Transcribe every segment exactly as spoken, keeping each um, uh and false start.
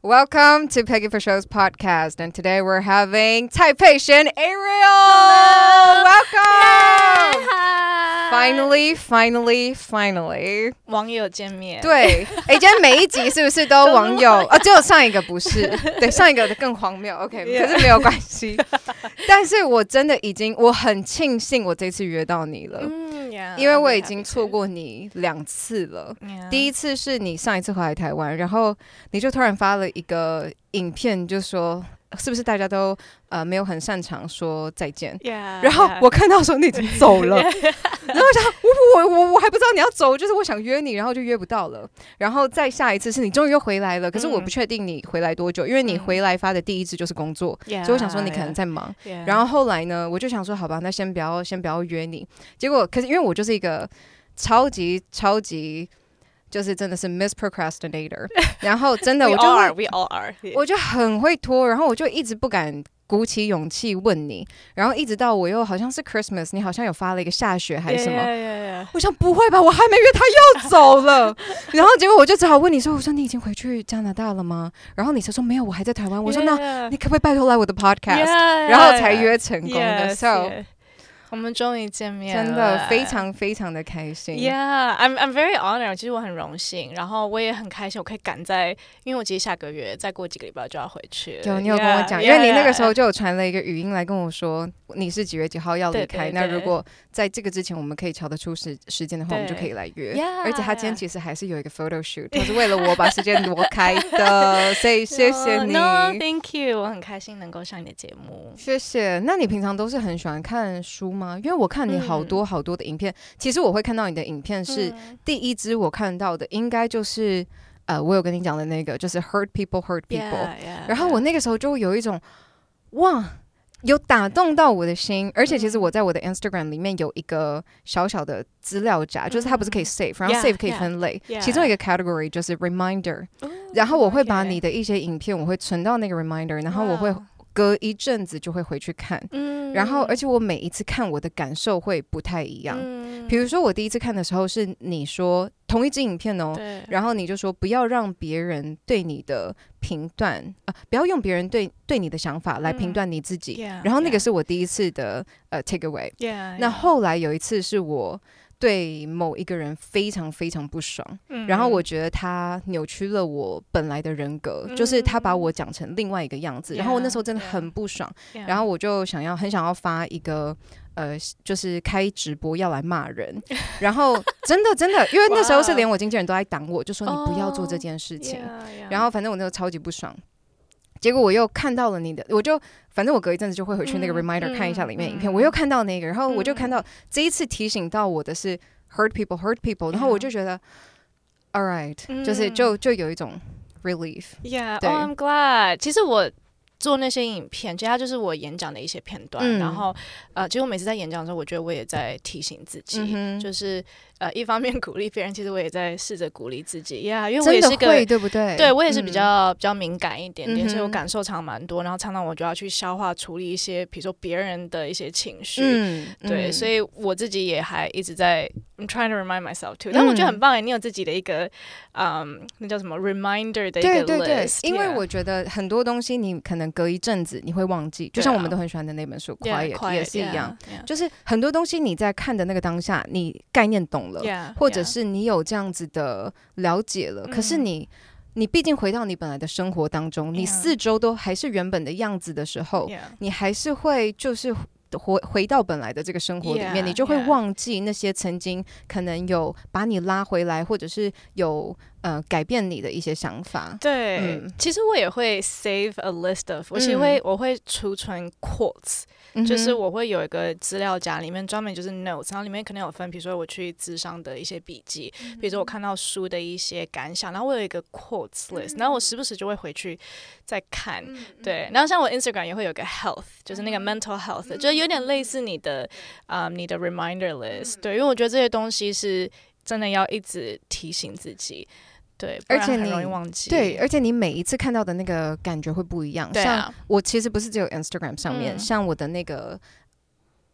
Welcome to Peggy for Show's podcast, and today we're having 蔡佩璇 Ariel. Hello. Welcome. Yeah, Finally, finally, finally. 网友见面。 对，哎，今天每一集是不是都网友啊？只有上一个不是，对，上一个的更荒谬。OK， 可是没有关系。但是我真的已经，我很庆幸我这次约到你了。 嗯 yeah, 因为我已经错过你两次了。 Yeah. 第一次是你上一次回来台湾，然后你就突然发了一个影片，就说是不是大家都呃没有很擅长说再见？ Yeah, 然后 yeah. 我看到说你已经走了， yeah. 然后我想我我我我还不知道你要走，就是我想约你，然后就约不到了。然后再下一次是你终于又回来了，可是我不确定你回来多久，因为你回来发的第一次就是工作， Yeah, 所以我想说你可能在忙。 Yeah. 然后后来呢，我就想说好吧，那先不要先不要约你。结果可是因为我就是一个超级超级就是真的是 miss procrastinator， 然后真的我就 we all are, we all are. 我就很会拖，然后我就一直不敢鼓起勇气问你，然后一直到我又好像是 Christmas， 你好像有发了一个下雪还是什么， yeah, yeah, yeah. 我想不会吧，我还没约他又走了，然后结果我就只好问你说，我说你已经回去加拿大了吗？然后你才说没有，我还在台湾。我说 yeah, 那你可不可以拜托来我的 podcast， yeah, 然后才约成功的。 yes, So yeah. 我们终于见面了， 真的非常非常的开心。 Yeah, I'm I'm very honored. 其实我很荣幸，然后我也很开心，我可以赶在，因为我其实下个月再过几个礼拜就要回去了。 有，你有跟我讲， yeah, 因为你那个 yeah, 时候就有传了一个语音来跟我说你是几月几号要离开，那如果在这个之前我们可以瞧得出时时间的话，我们就可以来约。 Yeah, 而且他今天其实还是有一个 photo shoot， 他是为了我把时间挪开的，所以谢谢你。 No, thank you， 我很开心能够上你的节目。 谢谢。那你平常都是很喜欢看书吗？因为我看你好多好多的影片，嗯、其实我会看到你的影片是、嗯、第一支我看到的应该就是呃，我有跟你讲的那个就是 hurt people hurt people， yeah, yeah, 然后我那个时候就有一种哇有打动到我的心，而且其实我在我的 Instagram 里面有一个小小的资料夹，嗯、就是它不是可以 save， 然后 save 可以分类， yeah, yeah. 其中一个 category 就是 reminder， 然后我会把你的一些影片我会存到那个 reminder， 然后我会隔一阵子就会回去看，嗯、然后而且我每一次看我的感受会不太一样。嗯、比如说我第一次看的时候是你说同一支影片哦，然后你就说不要让别人对你的评断，呃，不要用别人对对你的想法来评断你自己。嗯、然后那个是我第一次的呃 take away。那后来有一次是我对某一个人非常非常不爽，嗯、然后我觉得他扭曲了我本来的人格，嗯、就是他把我讲成另外一个样子，嗯、然后我那时候真的很不爽， yeah, 然后我就想要很想要发一个呃，就是开直播要来骂人，然后真的真的，因为那时候是连我经纪人都在挡我，就说你不要做这件事情， oh, yeah, yeah. 然后反正我那时候超级不爽。结果我又看到了你的，我就反正我隔一阵子就会回去那个 reminder 看一下里面影片，嗯、我又看到那个，然后我就看到这一次提醒到我的是 hurt people hurt people， 然后我就觉得 all right，嗯、就是就就有一种 relief。Yeah, oh I'm glad。其实我做那些影片，其实它就是我演讲的一些片段，嗯、然后呃，其实我每次在演讲的时候，我觉得我也在提醒自己，嗯、就是呃，一方面鼓励别人，其实我也在试着鼓励自己呀， yeah, 因为我也是个会对不对？ 对我也是比较、嗯、比较敏感一点点， 嗯、 所以我感受常蛮多，然后常常我就要去消化处理一些，比如说别人的一些情绪， 嗯、 对， 嗯、 所以我自己也还一直在 I'm trying to remind myself too， 但我觉得很棒哎，你有自己的一个嗯，那叫什么 reminder 的一个 list， 对对对， yeah. 因为我觉得很多东西你可能隔一阵子你会忘记，就像我们都很喜欢的那本书 Quiet, yeah, 也是一样， yeah, yeah. 就是很多东西你在看的那个当下你概念懂了， yeah, 或者是你有这样子的了解了， yeah. 可是你你毕竟回到你本来的生活当中， yeah. 你四周都还是原本的样子的时候， yeah. 你还是会就是回回到本来的这个生活里面， yeah, 你就会忘记那些曾经可能有把你拉回来，或者是有呃改变你的一些想法。 对，嗯、其实我也会 save a list of， 我其实会、嗯、我会储存 quotes，嗯、就是我会有一个资料夹，里面专门就是 notes， 然后里面可能有分，比如说我去諮商的一些笔记，嗯、比如说我看到书的一些感想，然后我有一个 quotes list，、嗯、然后我时不时就会回去再看，嗯、对，然后像我 Instagram 也会有个 health， 就是那个 mental health，、嗯、就是有点类似你的啊、um, 你的 reminder list，、嗯、对，因为我觉得这些东西是真的要一直提醒自己。对，不然很容易忘记。 对，而且你每一次看到的那个感觉会不一样。 对啊， 像我其实不是只有 Instagram 上面，嗯、像我的那个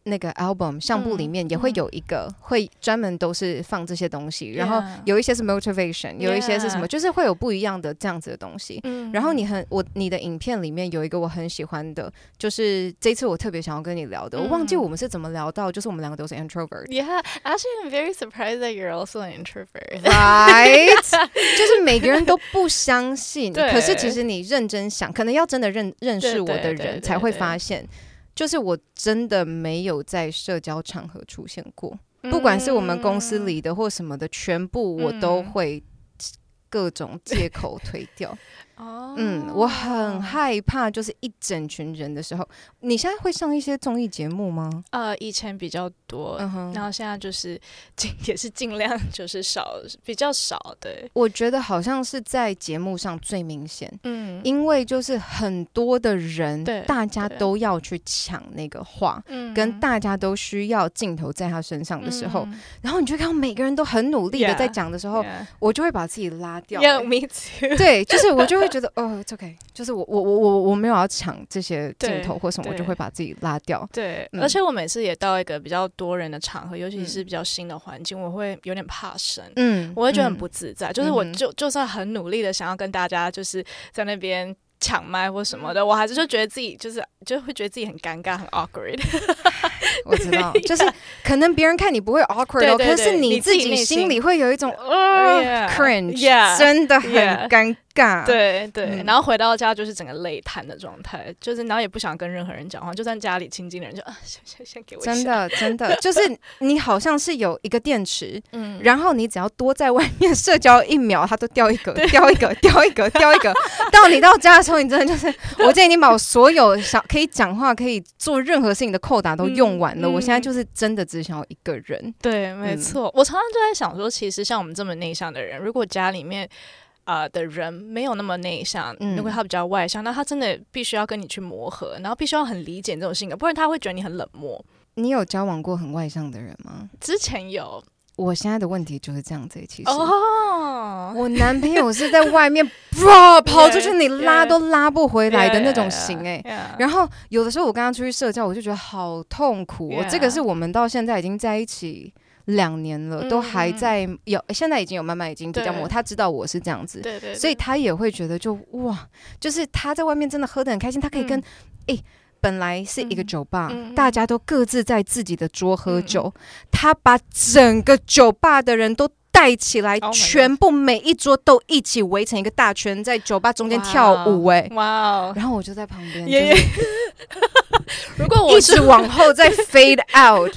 那个 album 相簿里面也会有一个、嗯、会专门都是放这些东西， yeah. 然后有一些是 motivation， 有一些是什么， yeah. 就是会有不一样的这样子的东西、嗯、然后你很我你的影片里面有一个我很喜欢的，就是这次我特别想要跟你聊的、嗯、我忘记我们是怎么聊到就是我们两个都是 introvert。 Yeah, actually I'm very surprised that you're also an introvert. Right 就是每个人都不相信可是其实你认真想，可能要真的 认, 认识我的人才会发现，就是我真的没有在社交场合出现过、嗯、不管是我们公司里的或什么的，全部我都会各种借口推掉。哦，嗯，我很害怕，就是一整群人的时候。你现在会上一些综艺节目吗？ 呃，以前比较多，嗯、然后现在就是也是尽量就是少，比较少。对， 我觉得好像是在节目上最明显，嗯，因为就是很多的人，大家都要去抢那个话，跟大家都需要镜头在他身上的时候，嗯、然后你就看到每个人都很努力的在讲的时候， yeah, yeah. 我就会把自己拉掉。 Yeah, me too. 对，就是我就会觉得哦 ，it's okay， 就是我我我我我没有要抢这些镜头或什么，我就会把自己拉掉。 对、嗯，而且我每次也到一个比较多人的场合，尤其是比较新的环境、嗯，我会有点怕生，嗯，我会觉得很不自在。嗯、就是我就就算很努力的想要跟大家就是在那边抢麦或什么的，我还是就觉得自己就是就会觉得自己很尴尬，很 awkward。 我知道，就是可能别人看你不会 awkward 哦，可是你自己心里会有一种呃、uh, cringe， yeah, 真的很尴尬。 Yeah. 对对、嗯，然后回到家就是整个累瘫的状态，就是然后也不想跟任何人讲话，就算家里亲近的人就啊，先先先给我一下。 真的真的，就是你好像是有一个电池，嗯，然后你只要多在外面社交一秒，它都掉一个，掉一个，掉一个，掉一个，到你到家的时候，你真的就是，我今天已经把我所有想可以讲话、可以做任何事情的扣打都用完了、嗯，我现在就是真的只想要一个人。 对，没错、嗯。我常常就在想说，其实像我们这么内向的人，如果家里面呃的人没有那么内向、嗯，如果他比较外向，那他真的必须要跟你去磨合，然后必须要很理解这种性格，不然他会觉得你很冷漠。 你有交往过很外向的人吗？ 之前有。 我现在的问题就是这样子，其实、oh. 我男朋友是在外面跑跑出去，你拉都拉不回来的那种型哎、欸。Yeah, yeah, yeah. 然后有的时候我跟他出去社交，我就觉得好痛苦、哦。Yeah. 这个是我们到现在已经在一起两年了，嗯、都还在有，现在已经有慢慢已经比较磨。他知道我是这样子，对对对，所以他也会觉得就哇，就是他在外面真的喝得很开心，他可以跟哎。嗯欸本来是一个酒吧、嗯、大家都各自在自己的桌喝酒、嗯、他把整个酒吧的人都带起来、oh、全部每一桌都一起围成一个大圈，在酒吧中间跳舞哎、欸，哇、wow. 然后我就在旁边、yeah. 就是如果我一直往后再 fade out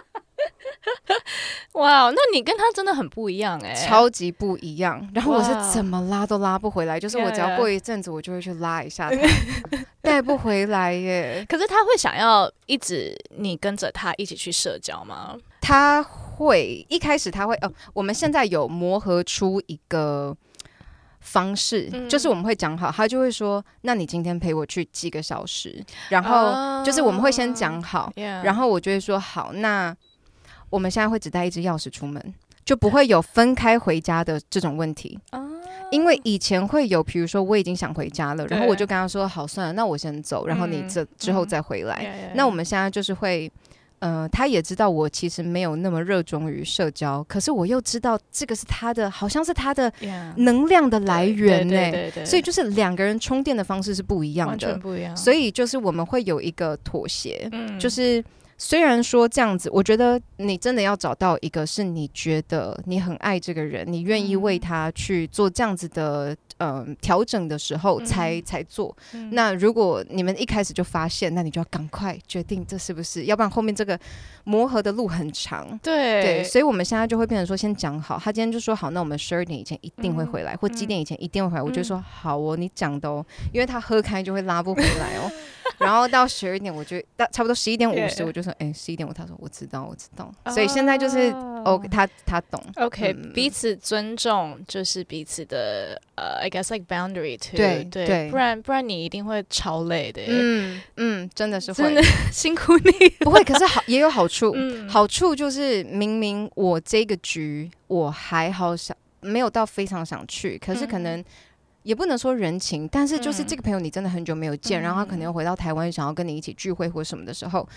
哇、wow, 那你跟他真的很不一样哎、欸， 超级不一样。然后我是怎么拉都拉不回来， wow. 就是我只要过一阵子我就会去拉一下他，带不回来耶。 可是他会想要一直你跟着他一起去社交吗？ 他会，一开始他会哦，我们现在有磨合出一个方式、嗯、就是我们会讲好，他就会说那你今天陪我去几个小时，然后就是我们会先讲好、oh, yeah. 然后我就会说好，那我们现在会只带一支钥匙出门，就不会有分开回家的这种问题、oh. 因为以前会有比如说我已经想回家了，然后我就跟他说好算了，那我先走，然后你这、嗯、之后再回来、嗯、那我们现在就是会呃，他也知道我其实没有那么热衷于社交，可是我又知道这个是他的，好像是他的能量的来源呢、欸，所以就是两个人充电的方式是不一样的，完全不一样。所以就是我们会有一个妥协、嗯、就是虽然说这样子，我觉得你真的要找到一个是你觉得你很爱这个人，你愿意为他去做这样子的嗯调整的时候才、嗯、才做、嗯。那如果你们一开始就发现，那你就要赶快决定这是不是，要不然后面这个磨合的路很长。对对，所以我们现在就会变成说先讲好，他今天就说好，那我们十二点以前一定会回来、嗯、或几点以前一定会回来、嗯、我就说好哦，你讲的哦，因为他喝开就会拉不回来哦然后到十二点我就到差不多十一点五十我就说哎十一点五，他说我知道我知道、oh. 所以现在就是 OK 他他懂 OK、嗯、彼此尊重就是彼此的呃、uh, I guess like boundary too 对对, 对， 不然不然你一定会超累的。 嗯嗯，真的是会， 真的辛苦你不会，可是好也有好处、嗯、好处就是明明我这个局我还好想没有到非常想去，可是可能、嗯也不能说人情，但是就是这个朋友你真的很久没有见、嗯、然后他可能又回到台湾想要跟你一起聚会或什么的时候，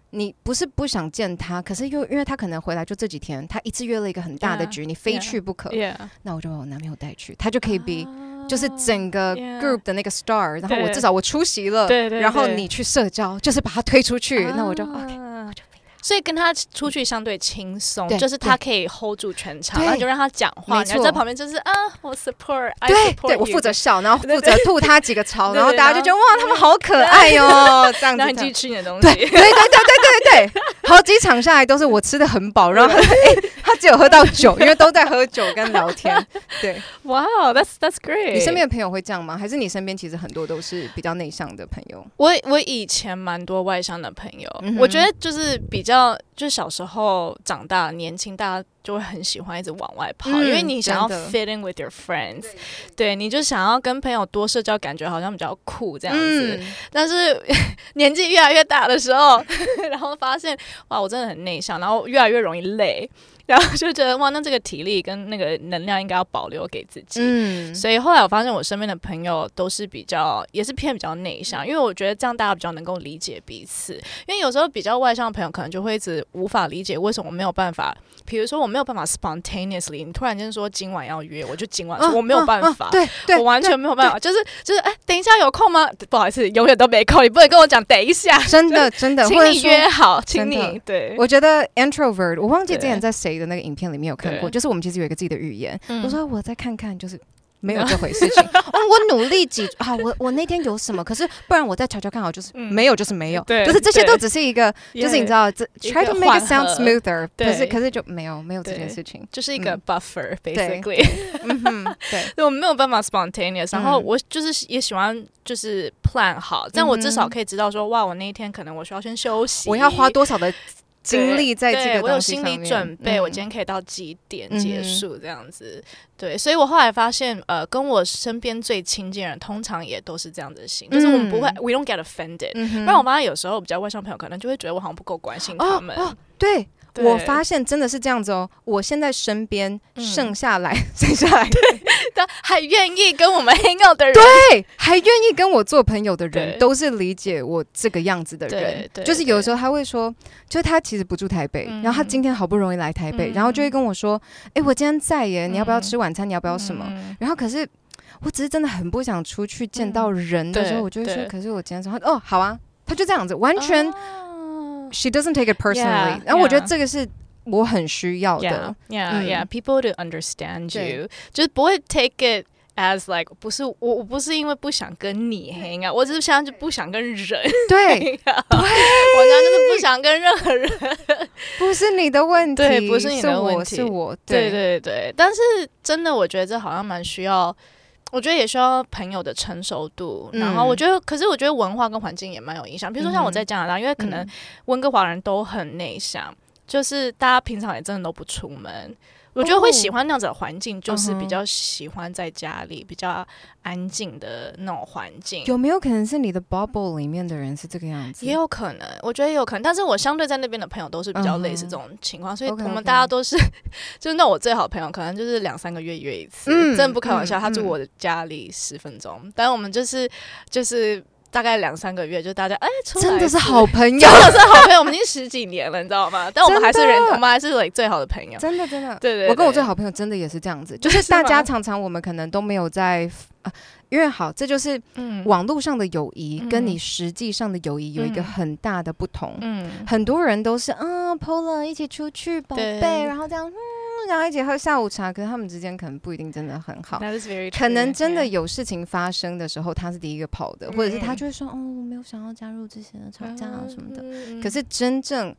你不是不想见他，可是又因为他可能回来就这几天，他一次约了一个很大的局， yeah, 你非去不可。 Yeah, 那我就把我男朋友带去，他就可以 be、uh, 就是整个 group 的那个 star， 然后我至少我出席了， 对对对， 然后你去社交，就是把他推出去， uh, 那我就 OK， 我就。 所以跟他出去相对轻松，就是他可以 hold 住全场，然后就让他讲话，你在旁边就是啊，我 support， I support， 对，我负责笑，然后负责吐他几个槽，然后大家就觉得哇，他们好可爱哦，这样子， 然后你继续吃你的东西， 对对对对对对，好几场下来都是我吃的很饱，然后他哎，他只有喝到酒，因为都在喝酒跟聊天，对， 哇 ，Wow， that's that's great。 你身边的朋友会这样吗？还是你身边其实很多都是比较内向的朋友？ 我我以前蛮多外向的朋友， 嗯、 我觉得就是比较。就是小时候长大年轻，大家就会很喜欢一直往外跑，嗯、因为你想要 fit in with your friends， 对， 对，你就想要跟朋友多社交，感觉好像比较酷这样子。嗯、但是年纪越来越大的时候，然后发现哇，我真的很内向，然后越来越容易累。然后就觉得哇，那这个体力跟那个能量应该要保留给自己。嗯，所以后来我发现我身边的朋友都是比较，也是偏比较内向，因为我觉得这样大家比较能够理解彼此。因为有时候比较外向的朋友可能就会一直无法理解为什么我没有办法，比如说我没有办法 spontaneously， 你突然间说今晚要约，我就今晚说，啊、我没有办法，啊啊、 对对， 我完全没有办法，就是就是哎，等一下有空吗？不好意思，永远都没空，你不能跟我讲等一下， 真的真的， 请你约好，请你对。 我觉得 introvert， 我忘记之前在谁的那个影片里面有看过，就是我们其实有一个自己的语言。嗯、我说我再看看，就是没有这回事情。哦，我努力挤啊，我我那天有什么？可是不然我再瞧瞧看好，就是、嗯、没有就是没有，就是这些都只是一个，就是你知道，这 try to make it sound smoother， 可是可是就没有没有这件事情， 就是一个 buffer、嗯、basically。 嗯哼， 对，我没有办法 spontaneous， 然后我就是也喜欢就是 plan 好，这样我至少可以知道说，哇，我那一天可能我需要先休息， 我要花多少的精力在这个东西上面， 我有心理准备、嗯、我今天可以到几点结束这样子、嗯、对，所以我后来发现呃，跟我身边最亲近的人通常也都是这样子的心、嗯、就是我们不会 we don't get offended、嗯、不然我发现有时候比较外向朋友可能就会觉得我好像不够关心他们、 哦哦、对，我发现真的是这样子哦，我现在身边剩下来、嗯、剩下来对，还愿意跟我们 hang out 的人， 对，还愿意跟我做朋友的人都是理解我这个样子的人，就是有时候他会说，就是他其实不住台北、嗯、然后他今天好不容易来台北、嗯、然后就会跟我说，哎，我今天在耶，你要不要吃晚餐、嗯、你要不要什么、嗯、然后可是我只是真的很不想出去见到人的时候、嗯、我就会说，可是我今天说哦好啊，他就这样子完全、oh, she doesn't take it personally、yeah, 然后我觉得这个是我很需要的 yeah, yeah, 嗯、yeah, people to understand you， 就是不会 take it as like 不是我我不是因为不想跟你 hang out， 我只是现在就不想跟人对对，我现在就是不想跟任何人不是你的问题， 对，不是你的问题， 是我是我对, 对对对，但是真的我觉得这好像蛮需要，我觉得也需要朋友的成熟度、嗯、然后我觉得可是我觉得文化跟环境也蛮有影响，比如说像我在加拿大、嗯、因为可能温哥华人都很内向，就是大家平常也真的都不出门，我觉得会喜欢那样子的环境，就是比较喜欢在家里比较安静的那种环境。 有没有可能是你的 bubble 里面的人是这个样子？ 也有可能，我觉得也有可能。但是我相对在那边的朋友都是比较类似这种情况， uh-huh. 所以我们大家都是， okay, okay. 就是那我最好的朋友可能就是两三个月约一次，嗯、真的不开玩笑。嗯、他住我的家里十分钟，嗯、但我们就是就是。大概两三个月，就大家哎，出来真的是好朋友， 真的是好朋友，我们已经十几年了，你知道吗？但我们还是人，我们还是 like 最好的朋友， 真的真的。 对 对, 對， 我跟我最好朋友真的也是这样子，就是大家常常我们可能都没有在。啊，因为好，这就是网络上的友谊、嗯、跟你实际上的友谊有一个很大的不同。嗯，很多人都是啊 ，P O L A 一起出去，宝贝，然后这样，嗯，然后一起喝下午茶，可是他们之间可能不一定真的很好。 That is very true, 可能真的有事情发生的时候，他是第一个跑的， yeah. 或者是他就会说，哦，我没有想要加入这些吵架啊什么的。嗯、可是真正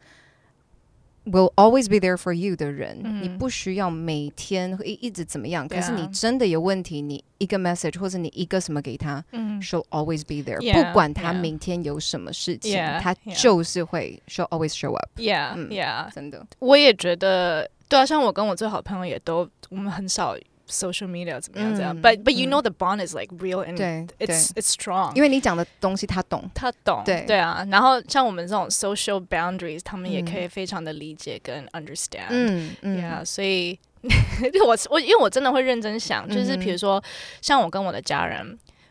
will always be there for you 的人、嗯、你不需要每天会一直怎么样、yeah. 可是你真的有问题，你一个 message 或者你一个什么给他、嗯、she'll always be there、yeah, 不管他明天有什么事情、yeah, 他就是会 she'll always show up yeah, 嗯 yeah. 真的我也觉得对啊，像我跟我最好的朋友也都我们很少social media 怎么样这样、嗯、but but you know the bond is like real and 对 it's it's strong， 因为你讲的东西他懂他懂对对啊，然后像我们这种 social boundaries 他们也可以非常的理解跟 understand 嗯嗯 yeah 所以我我因为我真的会认真想，就是比如说像我跟我的家人，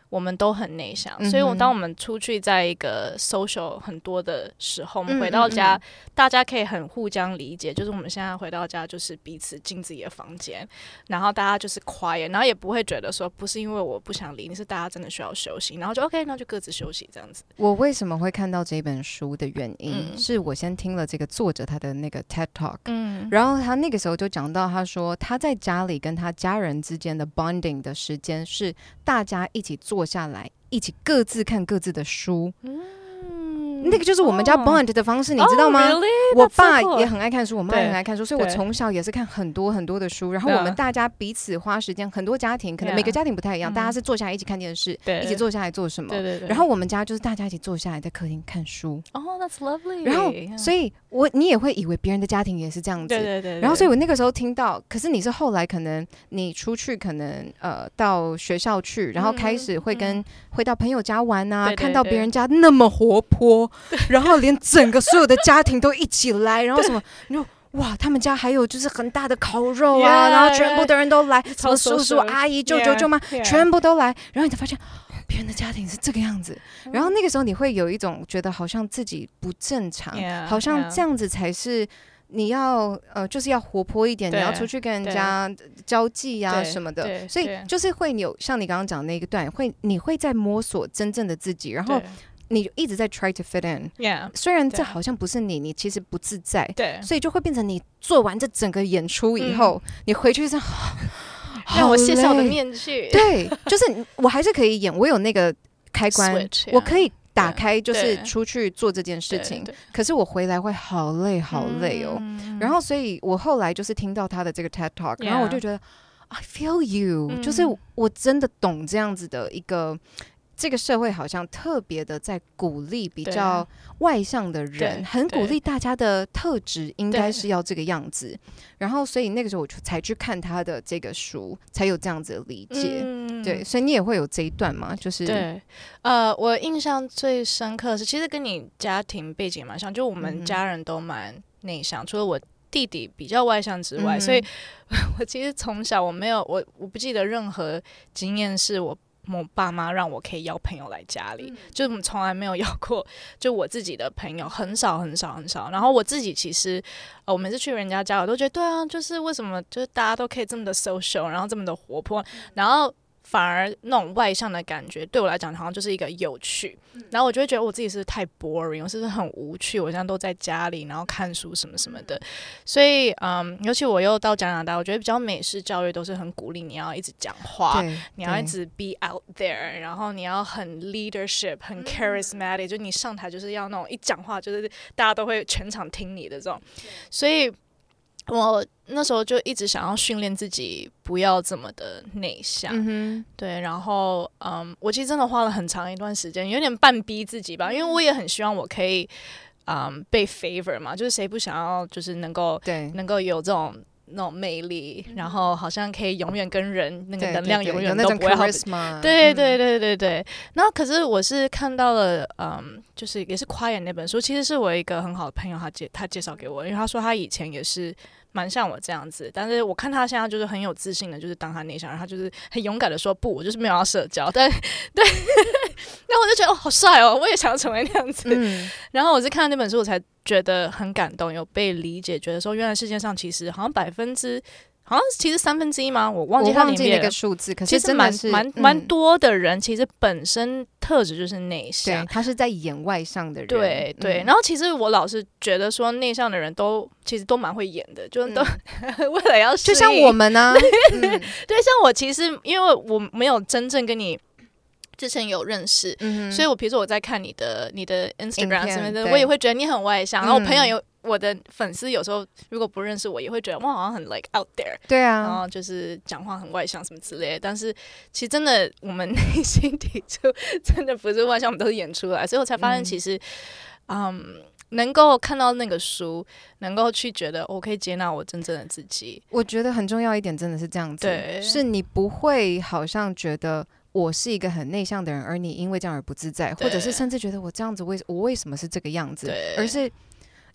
我们都很内向，嗯、所以我当我们出去在一个 social 很多的时候，我们回到家，嗯嗯嗯大家可以很互相理解，就是我们现在回到家就是彼此进自己的房间，然后大家就是 quiet， 然后也不会觉得说不是因为我不想理你，是大家真的需要休息，然后就 OK， 那就各自休息这样子。 我为什么会看到这本书的原因，嗯、是我先听了这个作者他的那个 TED Talk，嗯，然后他那个时候就讲到，他说他在家里跟他家人之間的 bonding 的時間是大家一起坐下來一起各自看各自的書，嗯，那個就是我們家 bond 的方式， oh, 你知道嗎？ Oh, really? 我爸也很愛看書，我媽也很愛看書，所以我從小也是看很多很多的書，然後我們大家彼此花時間，很多家庭可能每個家庭不太一樣， 大家是坐下來一起看電視，一起坐下來做什麼，然後我們家就是大家一起坐下來在客廳看書。 Oh, that's lovely。 然後所以我你也會以為別人的家庭也是這樣子，對對對對，然後所以我那個時候聽到，可是你是後來可能你出去可能呃到學校去，然後開始會跟、嗯、會到朋友家玩啊，對對對，看到別人家那麼活潑，然後連整個所有的家庭都一起來，然後什麼你說哇他們家還有就是很大的烤肉啊， yeah, 然後全部的人都來， yeah, 什麼叔叔阿姨舅舅舅媽 yeah, yeah. 全部都來，然後你才發現別人的家庭是這個樣子，然後那個時候你會有一種覺得好像自己不正常， yeah, 好像這樣子才是你要呃就是要活潑一點，你要出去跟人家交際啊什麼的，所以就是會有像你剛剛講的那一段，會你會在摸索真正的自己，然後你一直在 try to fit in， yeah, 雖然這好像不是你，你其實不自在，所以就會變成你做完這整個演出以後，嗯、你回去是讓我卸下我的面具， 對，就是我還是可以演，我有那個開關，Switch, 我可以打開，就是出去做這件事情，可是我回來會好累好累哦、嗯、然後所以我後來就是聽到他的這個 TED Talk， 然後我就覺得 I feel you、嗯、就是我真的懂這樣子的一個這個社會好像特別的在鼓勵比較外向的人，很鼓勵大家的特質應該是要這個樣子，然後所以那個時候我才去看他的這個書，才有這樣子的理解、嗯、對，所以你也會有這一段嗎？就是對，呃，我印象最深刻的是其實跟你家庭背景蠻像，就我們家人都蠻內向、嗯、除了我弟弟比較外向之外、嗯、所以我其實從小我沒有我我不記得任何經驗是我我爸媽讓我可以邀朋友來家裡、嗯、就我們從來沒有邀過就我自己的朋友，很少很少很少，然後我自己其實、呃、我每次去人家家我都覺得對啊，就是為什麼就是大家都可以這麼的 social， 然後這麼的活潑，然後反而那種外向的感覺對我來講好像就是一個有趣、嗯、然後我就會覺得我自己是不是太 boring， 我是不是很無趣，我現在都在家裡然後看書什麼什麼的，所以嗯，尤其我又到加拿大，我覺得比較美式教育都是很鼓勵你要一直講話，你要一直 be out there， 然後你要很 leadership 很 charismatic、嗯、就你上台就是要那種一講話就是大家都會全場聽你的這種，所以我那時候就一直想要訓練自己不要這麼的內向、嗯、對，然後嗯，我其實真的花了很長一段時間，有點半逼自己吧，因為我也很希望我可以嗯被 favor 嘛，就是誰不想要就是能夠對能夠有這種那種魅力、嗯、然後好像可以永遠跟人那個能量永遠都不會好，對對對對對，然後可是我是看到了嗯，就是也是 Quiet 那本書，其實是我一個很好的朋友他介他介紹給我，因為他說他以前也是蠻像我這樣子，但是我看他現在就是很有自信的，就是當他內向，然後他就是很勇敢的說不，我就是沒有要社交，但對然後我就覺得哦好帥哦，我也想要成為那樣子、嗯、然後我是看了那本書我才覺得很感動，有被理解，覺得說原來世界上其實好像百分之好像其實三分之一嗎？我忘記他裡面我忘記那個數字，可是真的是蠻蠻蠻多的人其實本身特質就是內向， 對，他是在演外向的人， 對對、嗯。然後其實我老是覺得說內向的人都其實都蠻會演的，就都、嗯、為了要適應， 就像我們啊，嗯、 對，像我其實因為我沒有真正跟你之前有認識、嗯，所以我比如說我在看你的你的 Instagram 什麼的，我也會覺得你很外向，然後我朋友有。我的粉絲有時候如果不認識我也會覺得哇好像很 like out there， 對啊， 然後就是講話很外向什麼之類的，但是其實真的我們內心底就真的不是外向，我們都是演出來，所以我才發現其實嗯，嗯能夠看到那個書，能夠去覺得我可以接納我真正的自己， 我覺得很重要一點真的是這樣子，對，是你不會好像覺得我是一個很內向的人而你因為這樣而不自在，或者是甚至覺得我這樣子為我為什麼是這個樣子，而是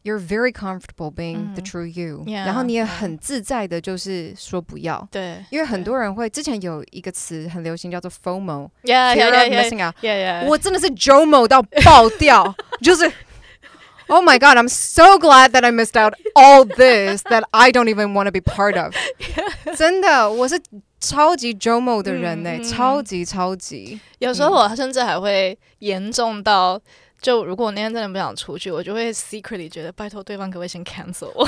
you're very comfortable being、嗯、the true you、yeah, 然后你也很自在的就是说不要， 对， 因为很多人会之前有一个词很流行叫做 FOMO yeah, Fear yeah, of yeah, missing out yeah, yeah. 我真的是 JOMO 到爆掉就是 Oh my god, I'm so glad that I missed out all this that I don't even want to be part of 真的我是超级 JOMO 的人呢、欸嗯、超级超级有时候我甚至还会严重到就如果我那天真的不想出去，我就会 secretly 觉得拜托对方可不可以先 cancel 我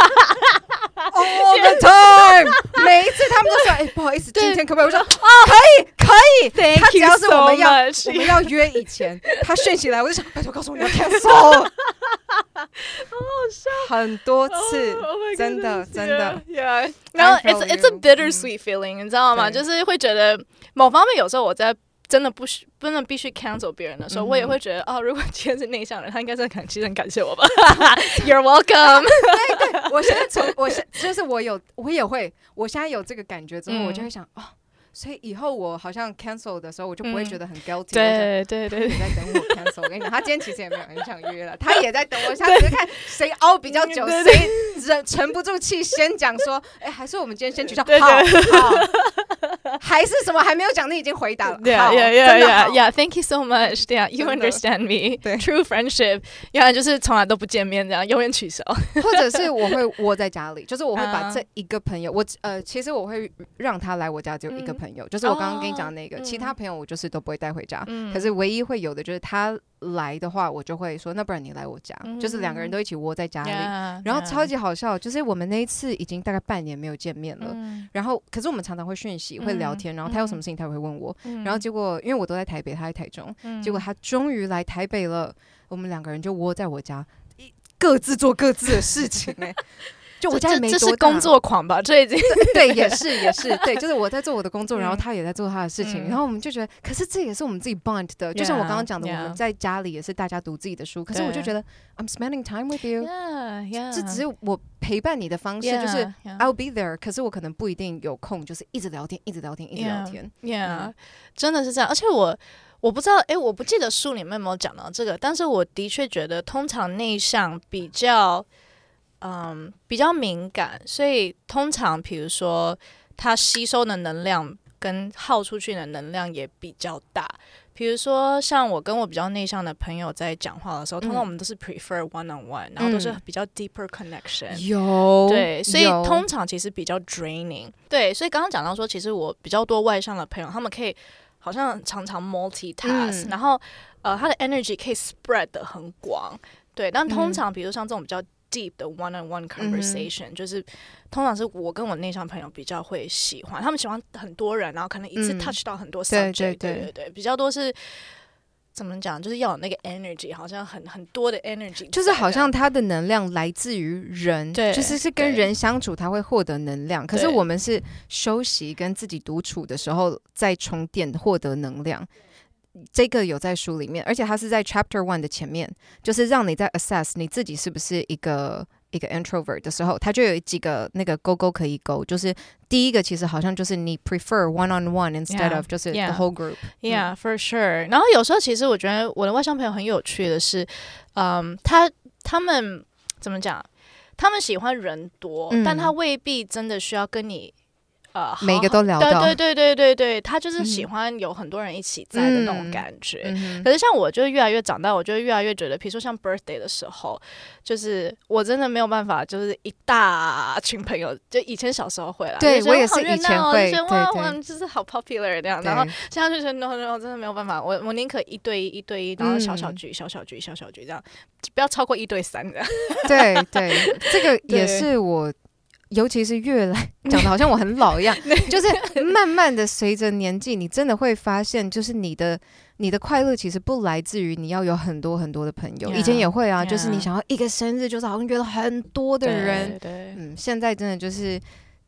all the time 每一次他们都说哎、欸，不好意思今天可不可以我说哦可以可以 Thank 他只要是我们要 so 我们要约以前他讯息来我就想拜托告诉我你要 cancel 好好笑很多次、oh, oh 真的真的 yeah, yeah. 然后 it's, it's a bittersweet feeling、嗯、你知道吗就是会觉得某方面有时候我在真的不需真的必须 cancel 别人的时候、嗯、我也会觉得哦，如果今天是内向人他应该是很其实很感谢我吧You're welcome 对对我现在从我现就是我有我也会我现在有这个感觉之后、嗯、我就会想哦所以以后我好像 cancel 的时候我就不会觉得很 guilty、 嗯、对对对你在等我 cancel 我跟你讲他今天其实也没有很想约了他也在等我下次看谁熬比较久谁忍沉不住气先讲说哎、欸，还是我们今天先取消好好还是什么还没有讲你已经回答了 yeah, 好 yeah, yeah, yeah, yeah, thank you so much yeah, you understand me 对 true friendship 原来就是从来都不见面这样永远取消或者是我会窝在家里就是我会把这一个朋友、uh, 我呃其实我会让他来我家只有一个朋友、嗯朋友就是我刚刚跟你讲的那个、oh, 其他朋友我就是都不会带回家、嗯、可是唯一会有的就是他来的话我就会说那不然你来我家、嗯、就是两个人都一起窝在家里、yeah, 然后超级好笑就是我们那一次已经大概半年没有见面了、嗯、然后可是我们常常会讯息、嗯、会聊天然后他有什么事情他会问我、嗯、然后结果因为我都在台北他在台中、嗯、结果他终于来台北了我们两个人就窝在我家各自做各自的事情哎、欸就我家也没多大， 这是工作狂吧？这已经对，也是也是对，就是我在做我的工作，然后他也在做他的事情，嗯、然后我们就觉得，可是这也是我们自己 bond 的， yeah, 就像我刚刚讲的， yeah. 我们在家里也是大家读自己的书，可是我就觉得 I'm spending time with you， yeah, yeah. 这只是我陪伴你的方式， yeah, 就是 yeah. I'll be there， 可是我可能不一定有空，就是一直聊天，一直聊天，一直聊天 ，yeah，, yeah. 嗯、真的是这样，而且我。我不知道，哎，我不记得书里面有没有讲到这个，但是我的确觉得，通常内向比较，嗯，比较敏感，所以通常比如说他吸收的能量跟耗出去的能量也比较大。比如说，像我跟我比较内向的朋友在讲话的时候，嗯、通常我们都是 prefer one on one，、嗯、然后都是比较 deeper connection。 有对，所以通常其实比较 draining。对，所以刚刚讲到说，其实我比较多外向的朋友，他们可以。好像常常 multitask，、嗯、然后呃，他的 energy 可以 spread 得很广，对。但通常比如像这种比较 deep 的 one on one conversation，、嗯、就是通常是我跟我内向朋友比较会喜欢，他们喜欢很多人，然后可能一次 touch 到很多 subject，、嗯、对, 对, 对, 对对对，比较多是。怎么讲？就是要有那个 energy， 好像很很多的 energy， 就是好像他的能量来自于人， 对， 就是是跟人相处，他会获得能量。可是我们是休息跟自己独处的时候再充电获得能量。这个有在书里面，而且它是在 chapter one 的前面，就是让你在 assess 你自己是不是一个一个 introvert 的时候，它就有几个那个勾勾可以勾，就是第一个其实好像就是你 prefer one on one instead yeah, of 就是 the whole group yeah、嗯、for sure。 然后有时候其实我觉得我的外向朋友很有趣的是嗯，他他们怎么讲，他们喜欢人多、嗯、但他未必真的需要跟你呃， 每个都聊到， 对对对对对对，他就是喜欢有很多人一起在的那种感觉。嗯、可是像我，就越来越长大，我就越来越觉得，比如说像 birthday 的时候，就是我真的没有办法，就是一大群朋友，就以前小时候会啦， 对我也是以前会， 就觉得哇哇，就是好 popular 这样，然后现在就觉得 no no， 真的没有办法，我我宁可一对一一对一，然后小小局、嗯、小小局小小局这样，不要超过一对三这样。 对对，这个也是我。尤其是越来讲的好像我很老一样就是慢慢的随着年纪你真的会发现就是你的你的快乐其实不来自于你要有很多很多的朋友、yeah, 以前也会啊、yeah. 就是你想要一个生日就是好像约了很多的人， 对对， 嗯，现在真的就是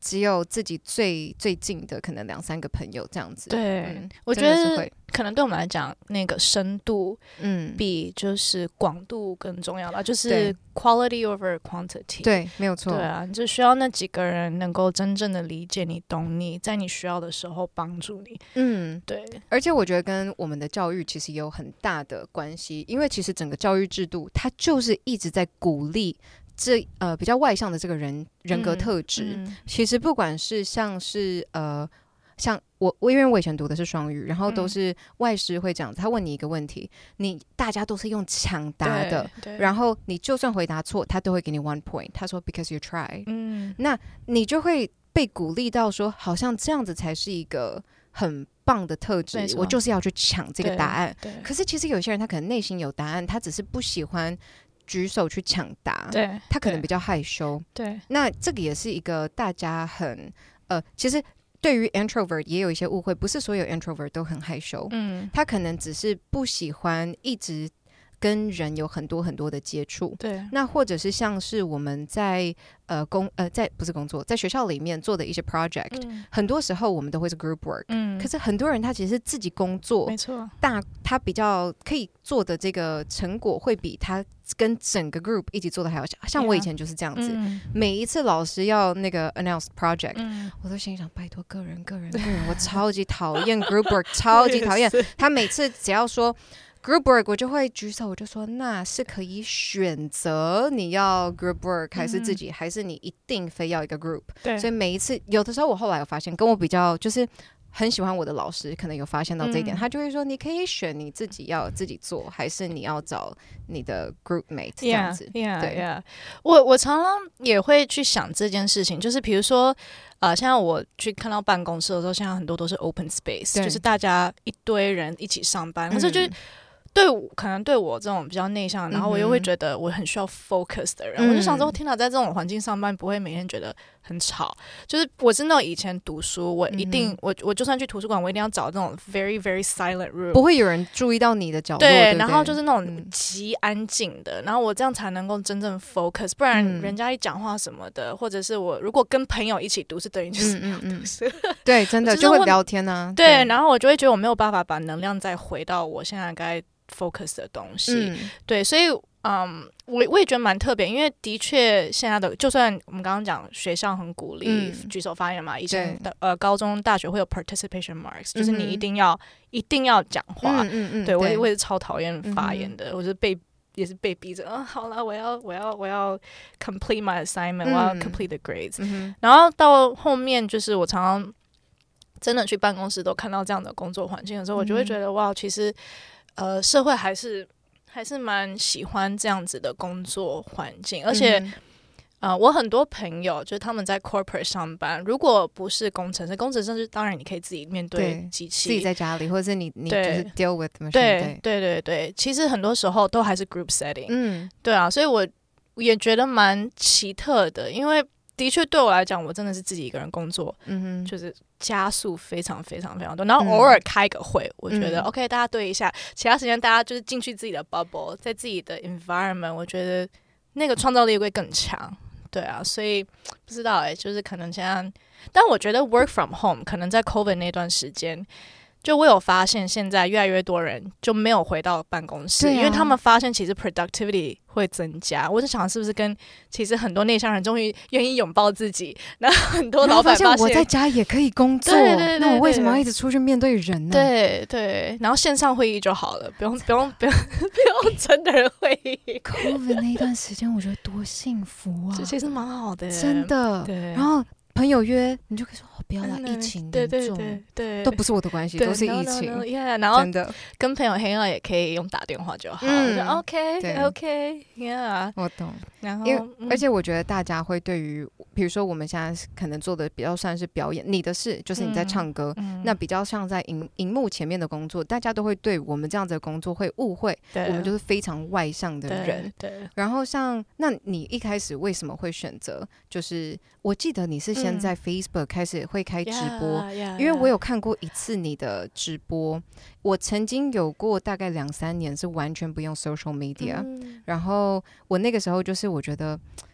只有自己最最近的可能两三个朋友这样子。 对、 嗯、 我觉得可能对我们来讲那个深度嗯比就是广度更重要吧，就是 quality over quantity。 对，没有错。 对啊，你就需要那几个人能够真正的理解你懂你，在你需要的时候帮助你。 嗯， 对。 而且我觉得跟我们的教育其实也有很大的关系，因为其实整个教育制度它就是一直在鼓励这呃比较外向的这个人人格特质、嗯嗯、其实不管是像是呃像我我因为我以前读的是双语，然后都是外师会讲，他问你一个问题，你大家都是用抢答的，然后你就算回答错他都会给你 one point， 他说 because you try、嗯、那你就会被鼓励到说好像这样子才是一个很棒的特质，我就是要去抢这个答案。可是其实有些人他可能内心有答案，他只是不喜欢举手去抢答，对，他可能比较害羞。对，那这个也是一个大家很呃，其实对于 introvert 也有一些误会，不是所有 introvert 都很害羞，嗯，他可能只是不喜欢一直跟人有很多很多的接触。对，那或者是像是我们在呃工呃在不是工作，在学校里面做的一些 project，、嗯、很多时候我们都会是 group work，嗯，可是很多人他其实是自己工作，没错，大他比较可以做的这个成果会比他跟整个 group 一起做的还要像，像我以前就是这样子， yeah, 嗯、每一次老师要那个 announce project，、嗯、我都心想拜托个人个人个人，我超级讨厌 group work， 超级讨厌。他每次只要说group work 我就会举手，我就说那是可以选择你要 group work 还是自己、嗯、还是你一定非要一个 group。 对，所以每一次有的时候我后来有发现跟我比较就是很喜欢我的老师可能有发现到这一点、嗯、他就会说你可以选你自己要自己做还是你要找你的 group mate 这样子。 yeah, yeah, 对 yeah. 我, 我常常也会去想这件事情，就是比如说呃，现在我去看到办公室的时候，现在很多都是 open space， 就是大家一堆人一起上班，可是就、嗯对，可能对我这种比较内向，然后我又会觉得我很需要 focus 的人、嗯、我就想说天哪，在这种环境上班不会每天觉得很吵，就是我是那种以前读书我一定、嗯、我, 我就算去图书馆我一定要找那种 very very silent room， 不会有人注意到你的角落， 对, 对, 对， 然后就是那种极安静的、嗯、然后我这样才能够真正 focus， 不然人家一讲话什么的、嗯、或者是我如果跟朋友一起读是等于就是没有读书、嗯嗯嗯、 对，真的就会聊天啊， 对, 对，然后我就会觉得我没有办法把能量再回到我现在该focus 的东西、嗯、对，所以嗯，我我也觉得蛮特别，因为的确现在的就算我们刚刚讲学校很鼓励举手发言嘛，以前的呃高中大学会有 participation marks，、嗯、就是你一定要一定要讲话，嗯嗯嗯，对，我也我也是超讨厌发言的、嗯、我是被也是被逼着啊，好啦，我要我要我要 complete my assignment、嗯、我要 complete the grades、嗯、然后到后面就是我常常真的去办公室都看到这样的工作环境的时候、嗯、我就会觉得哇，其实呃，社会还是还是蛮喜欢这样子的工作环境，而且、嗯呃、我很多朋友就是他们在 corporate 上班，如果不是工程师，工程师当然你可以自己面对机器， 自己在家里，或者是你你就是 deal with machine， 对对对对，其实很多时候都还是 group setting， 嗯，对啊，所以我也觉得蛮奇特的，因为的确对我来讲我真的是自己一个人工作，嗯哼，就是加速非常非常非常多，然后偶尔开个会、嗯、我觉得 OK 大家对一下，其他时间大家就是进去自己的 bubble， 在自己的 environment， 我觉得那个创造力会更强，对啊，所以不知道欸，就是可能现在，但我觉得 work from home 可能在 COVID 那段时间，就我有发现现在越来越多人就没有回到办公室、啊、因为他们发现其实 productivity 会增加，我就想是不是跟其实很多内向人终于愿意拥抱自己，然后很多老板发现我在家也可以工作，对对对对，那我为什么要一直出去面对人呢？ 对对，然后线上会议就好了，不用不用不用不用真的人会议。 COVID 那一段时间我觉得多幸福啊， 这其实蛮好的， 真的。对，然后朋友约你就可以说、哦、不要啦、嗯、疫情严重，对对对对，都不是我的关系，都是疫情， no, no, no, yeah, 然后真的跟朋友 hang out 也可以用打电话就好，嗯，就 OK OK yeah， 我懂。然后因为、嗯、而且我觉得大家会对于比如说我们现在可能做的比较算是表演，你的事就是你在唱歌、嗯、那比较像在荧荧幕前面的工作，大家都会对我们这样子的工作会误会我们就是非常外向的人， 对, 对，然后像那你一开始为什么会选择，就是我记得你是先在 Facebook 开始会开直播、嗯 yeah, yeah, 因为我有看过一次你的直播，我曾经有过大概两三年是完全不用 social media、嗯、然后我那个时候就是我觉得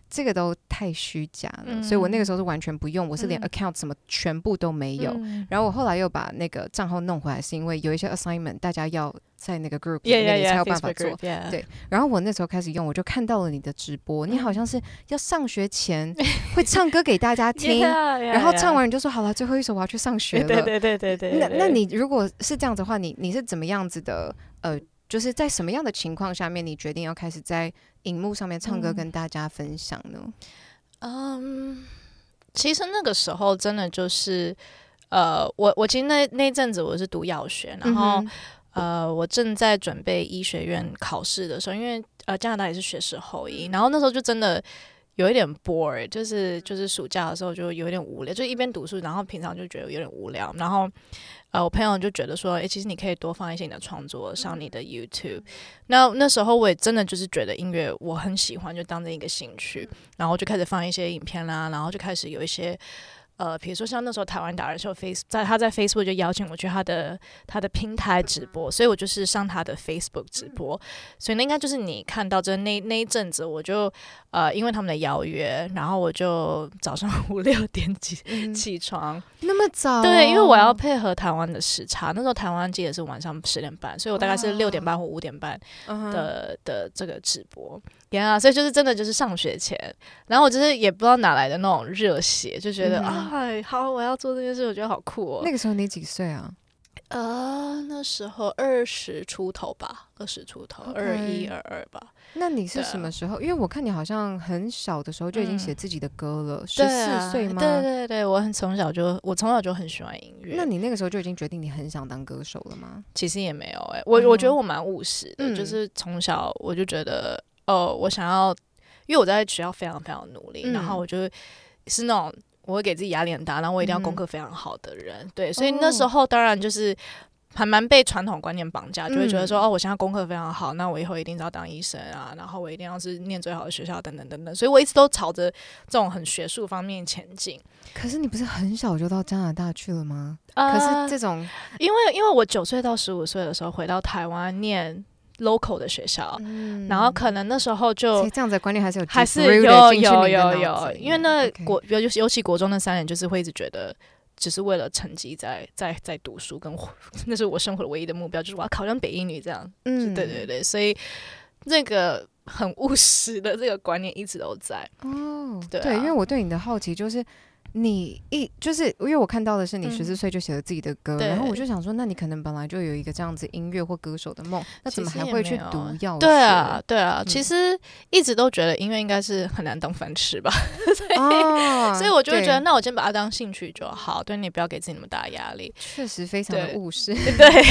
这个都太虚假了、 嗯、 所以我那个时候是完全不用，我是连 account 什么全部都没有、嗯、然后我后来又把那个账号弄回来，是因为有一些 assignment 大家要在那个 group 里面 yeah, yeah, 你才有办法做 group, yeah. 对，然后我那时候开始用，我就看到了你的直播、嗯、你好像是要上学前会唱歌给大家听 yeah, yeah, 然后唱完你就说好了最后一首我要去上学了， 对对对对 对, 对, 对, 对。 那那你如果是这样子的话，你你是怎么样子的呃就是在什么样的情况下面你决定要开始在荧幕上面唱歌跟大家分享呢？ 嗯，其实那个时候真的就是呃我我其实那那阵子我是读药学，然后、嗯、呃我正在准备医学院考试的时候，因为呃加拿大也是学士后医，然后那时候就真的有一点 bored， 就是就是暑假的时候就有一点无聊，就一边读书，然后平常就觉得有点无聊，然后呃我朋友就觉得说，哎、欸，其实你可以多放一些你的创作上你的 YouTube。那那时候我也真的就是觉得音乐我很喜欢，就当成一个兴趣，然后就开始放一些影片啦，然后就开始有一些。呃，比如说像那时候台湾达人秀 ，Face 在他在 Facebook 就邀请我去他的他的平台直播，所以我就是上他的 Facebook 直播，所以那应该就是你看到这那那一阵子，我就呃因为他们的邀约，然后我就早上五六点起、嗯、起床， 那么早、哦？ 对，因为我要配合台湾的时差，那时候台湾记得是晚上十点半，所以我大概是六点半或五点半的、oh. 的这个直播。呀、yeah, 所以就是真的就是上学前，然后我就是也不知道哪来的那种热血，就觉得、嗯、啊，好，我要做这件事，我觉得好酷哦。 那个时候你几岁啊？ 呃，那时候二十出头吧，二十出头，二一二二吧。 那你是什么时候？因为我看你好像很小的时候就已经写自己的歌了，十四岁吗？ 对对对，我很从小就我从小就很喜欢音乐。 那你那个时候就已经决定你很想当歌手了吗？ 其实也没有哎、欸，我、嗯、我觉得我蛮务实的、嗯，就是从小我就觉得。哦，我想要，因为我在学校非常非常努力，嗯、然后我就是那种我会给自己压力很大，然后我一定要功课非常好的人，嗯、对，所以那时候当然就是还蛮被传统观念绑架，就会觉得说、嗯、哦，我现在功课非常好，那我以后一定是要当医生啊，然后我一定要是念最好的学校等等等等，所以我一直都朝着这种很学术方面前进。 可是你不是很小就到加拿大去了吗？呃、可是这种， 因为因为我九岁到十五岁的时候回到台湾念。local 的学校、嗯，然后可能那时候就这样子的观念还是有， 还是有有有有，因为那国尤尤其国中那三年，就是会一直觉得只是为了成绩在在在读书，跟那是我生活的唯一的目标，就是我要考上北一女这样。嗯，对对对，所以这个很务实的这个观念一直都在。哦，对、啊、 对，因为我对你的好奇就是。你一就是因为我看到的是你十四岁就写了自己的歌、嗯，然后我就想说，那你可能本来就有一个这样子音乐或歌手的梦，那怎么还会去读药学？ 对啊，对啊、嗯，其实一直都觉得音乐应该是很难当饭吃吧，所以、哦、所以我就会觉得，那我先把它当兴趣就好，对，你不要给自己那么大压力。 确实非常的务实， 对，對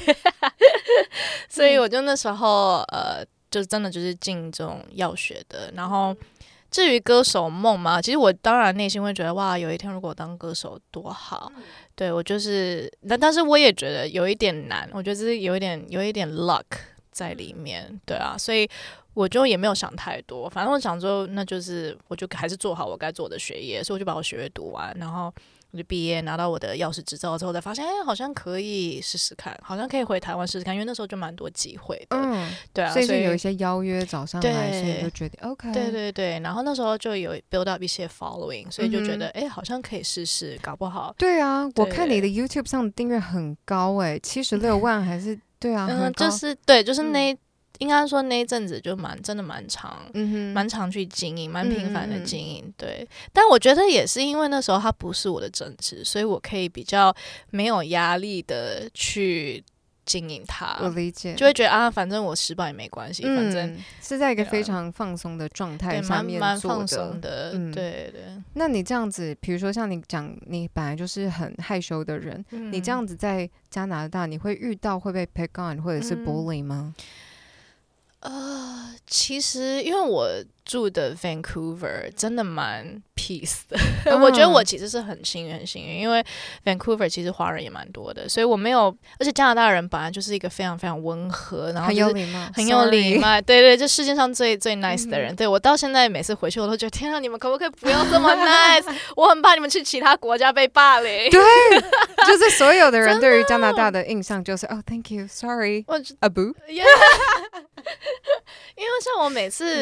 所以我就那时候呃，就真的就是进这种药学的，然后。至于歌手梦嘛，其实我当然内心会觉得哇，有一天如果当歌手多好。嗯、对我就是，但但是我也觉得有一点难，我觉得是有一点有一点 luck 在里面，对啊，所以我就也没有想太多，反正我想说，那就是我就还是做好我该做的学业，所以我就把我学业读完，然后。我就毕业拿到我的药师执照之后，才发现，哎、欸，好像可以试试看，好像可以回台湾试试看，因为那时候就蛮多机会的，嗯，对啊， 所以就有一些邀约找上来，所以就决定 OK， 对对对，然后那时候就有 build up 一些 following， 所以就觉得，哎、嗯欸，好像可以试试，搞不好。 对啊，对我看你的 YouTube 上的订阅很高、欸，哎，七十六万还是对啊， 嗯，就是对，就是那。嗯应该说那一阵子就蛮真的蛮长，蛮、嗯、常去经营，蛮频繁的经营、嗯，对。但我觉得也是因为那时候它不是我的正职，所以我可以比较没有压力的去经营它。 我理解， 就会觉得啊，反正我失败也没关系、嗯，反正是在一个非常放松的状态下面做的，蛮放松的、嗯，对对。 那你这样子，比如说像你讲，你本来就是很害羞的人，嗯、你这样子在加拿大，你会遇到会被 pick on 或者是 bully 吗？嗯呃，其实因为我住的 Vancouver 真的蛮 peace 的，嗯、我觉得我其实是很幸运，很幸运，因为 Vancouver 其实华人也蛮多的，所以我没有，而且加拿大人本来就是一个非常非常温和，然后很有礼貌， 很有礼貌，对对，就世界上最最 nice 的人。嗯、对我到现在每次回去，我都觉得天啊，你们可不可以不要这么 nice？ 我很怕你们去其他国家被霸凌。 对，就是所有的人对于加拿大的印象就是哦 ，thank you，sorry， Abu。Yeah 因为像我每次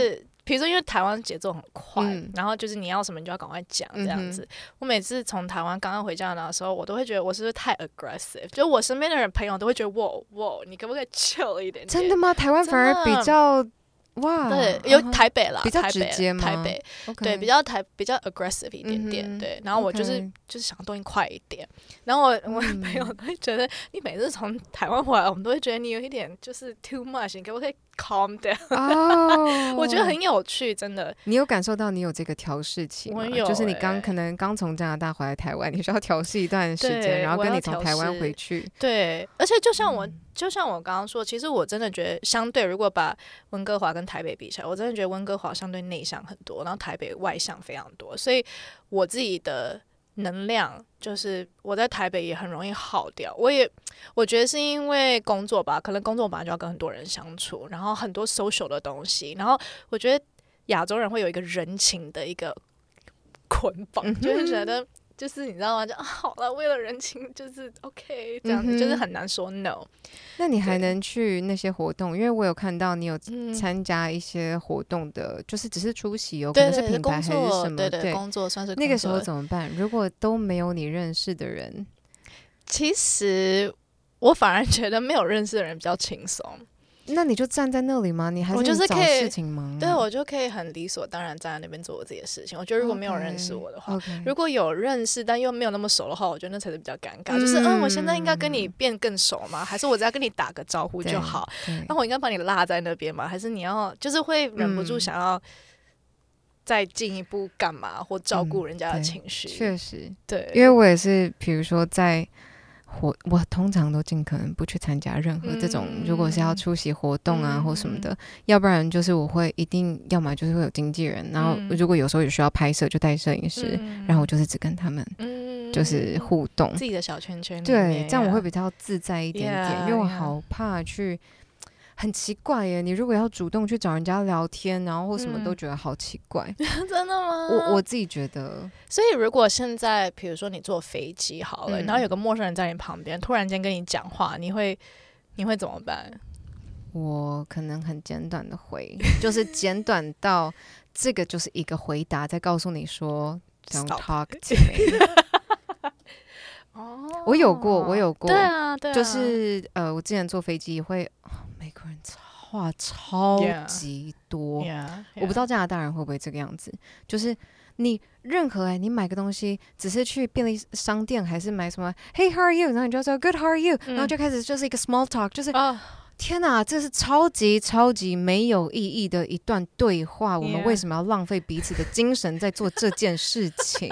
比如说因为台湾节奏很快、 嗯、 然后就是你要什么你就要赶快讲这样子、嗯、我每次从台湾刚刚回加拿大的时候，我都会觉得我是不是太 aggressive， 就我身边的人朋友都会觉得哇哇你可不可以 chill 一点点。 真的吗？台湾反而比较哇， 对，有台北啦， 比较直接吗？ 台北， okay. 对，比较台比较 aggressive 一点点、嗯、对，然后我就是、okay. 就是想东西快一点，然后我我的朋友都会觉得、嗯、你每次从台湾回来，我们都会觉得你有一点就是 too much， 你可不可以 calm down？ 哦，我觉得很有趣，真的。 你有感受到你有这个调试期吗？ 我有、欸， 就是你刚可能刚从加拿大回来台湾，你需要调试一段时间，然后跟你从台湾回去。 对，而且就像我。嗯就像我刚刚说，其实我真的觉得，相对如果把温哥华跟台北比起来，我真的觉得温哥华相对内向很多，然后台北外向非常多，所以我自己的能量就是我在台北也很容易耗掉。我也我觉得是因为工作吧，可能工作本来就要跟很多人相处，然后很多 social 的东西，然后我觉得亚洲人会有一个人情的一个捆绑，嗯、就是觉得。就是你知道吗？就、啊、好了，为了人情，就是 OK 这样子、嗯，就是很难说 no。 那你还能去那些活动？因为我有看到你有参加一些活动的，嗯、就是只是出席哦，可能是品牌还是什么？ 对对，对工作算是工作。 那个时候怎么办？如果都没有你认识的人， 其实我反而觉得没有认识的人比较轻松。 那你就站在那里吗？你还是你找事情忙、啊？ 对，我就可以很理所当然站在那边做我自己的事情。我觉得如果没有认识我的话， okay, okay. 如果有认识但又没有那么熟的话，我觉得那才是比较尴尬。嗯、就是嗯，我现在应该跟你变更熟吗？还是我只要跟你打个招呼就好？那我应该把你拉在那边吗？还是你要就是会忍不住想要再进一步干嘛、嗯、或照顾人家的情绪？ 确、嗯、实， 对， 因为我也是，比如说在。我我通常都尽可能不去参加任何这种、嗯、如果是要出席活动啊、嗯、或什么的，要不然就是我会一定要么就是会有经纪人，然后如果有时候有需要拍摄就带摄影师、嗯、然后我就是只跟他们就是互动、嗯、 自己的小圈圈里面， 对，这样我会比较自在一点点、yeah, 因为我好怕去很奇怪耶，你如果要主动去找人家聊天，然后或什么都觉得好奇怪、嗯、 真的吗？ 我我自己觉得。 所以如果现在比如说你坐飞机好了、嗯、然后有个陌生人在你旁边突然间跟你讲话，你会你会怎么办？ 我可能很简短的回就是简短到这个就是一个回答在告诉你说 Don't talk to me 哦，我有过我有过对啊对啊， 就是呃我之前坐飞机会美国人话超级多、yeah, yeah, yeah. 我不知道加拿大人会不会这个样子，就是你任何、欸、你买个东西只是去便利商店还是买什么 Hey how are you， 然后你就说 Good how are you、嗯、然后就开始就是一个 small talk， 就是、oh. 天哪，这是超级超级没有意义的一段对话，我们为什么要浪费彼此的精神在做这件事情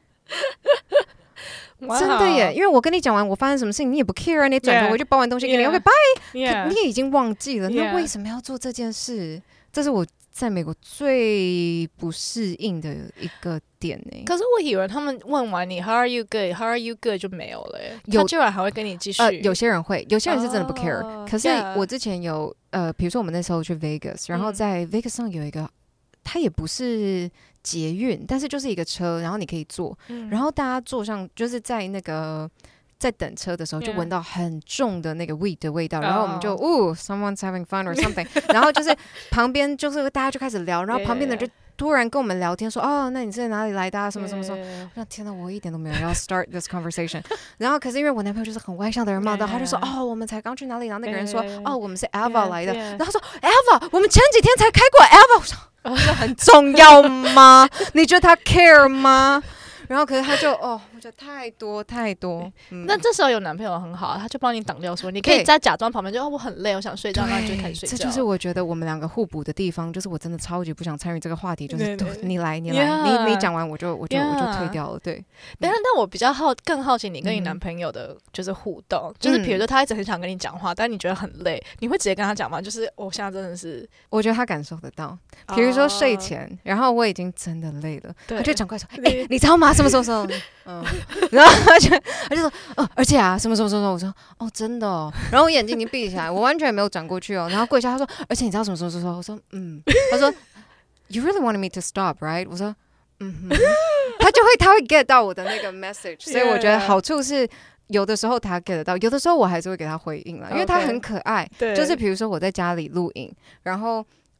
Wow. 真的耶，因为我跟你讲完我发生什么事情你也不 care， 你转头回去包完东西给你 OK bye， 你也已经忘记了， yeah. 那为什么要做这件事？这是我在美国最不适应的一个点耶。 可是我以为他们问完你 How are you good How are you good 就没有了耶，他居然还会跟你继续、呃、 有些人会，有些人是真的不 care、oh, 可是我之前有、yeah. 呃，比如说我们那时候去 Vegas， 然后在 Vegas 上有一个、嗯、它也不是捷运，但是就是一个车，然后你可以坐、嗯、然后大家坐上就是在那个在等车的时候就闻到很重的那个 weed 的味道、yeah. 然后我们就哦、oh, someone's having fun or something 然后就是旁边就是大家就开始聊，然后旁边的人就突然跟我们聊天说哦，那你是哪里来的啊什么什么什么，那、yeah. 天哪，我一点都没有要 start this conversation 然后可是因为我男朋友就是很外向的人嘛， yeah. 他就说哦我们才刚去哪里，然后那个人说、yeah. 哦我们是 Ava 来的、yeah. 然后他说 Ava 我们前几天才开过 Ava， 我说哦，这很重要吗？你觉得他 care 吗？然后可是他就哦，我觉得太多太多、嗯、 那这时候有男朋友很好，他就帮你挡掉说你可以再假装旁边就哦我很累我想睡觉，然后你就开始睡觉。 这就是我觉得我们两个互补的地方，就是我真的超级不想参与这个话题，就是对对对你来你来、yeah. 你你讲完我就我就、yeah. 我就退掉了。对， 但但我比较好更好奇你跟你男朋友的就是互动、嗯、就是比如说他一直很想跟你讲话，但你觉得很累，你会直接跟他讲吗？就是我、哦、现在真的是我觉得他感受得到，比如说睡前、oh. 然后我已经真的累了，他就赶快说哎、欸、你知道吗什么什么什么嗯，然后他就他就说哦，而且啊，什么什么什么，我说哦，真的哦，然后我眼睛已经闭起来，我完全没有转过去哦，然后过一下他说，而且你知道什么什么什么，我说嗯，他说 You really wanted me to stop, right？ 我说嗯哼，他就会他会 get 到我的那个 message， 所以我觉得好处是有的时候他 get 得到，有的时候我还是会给他回应啦，因为他很可爱， okay. 就是比如说我在家里录影，然后。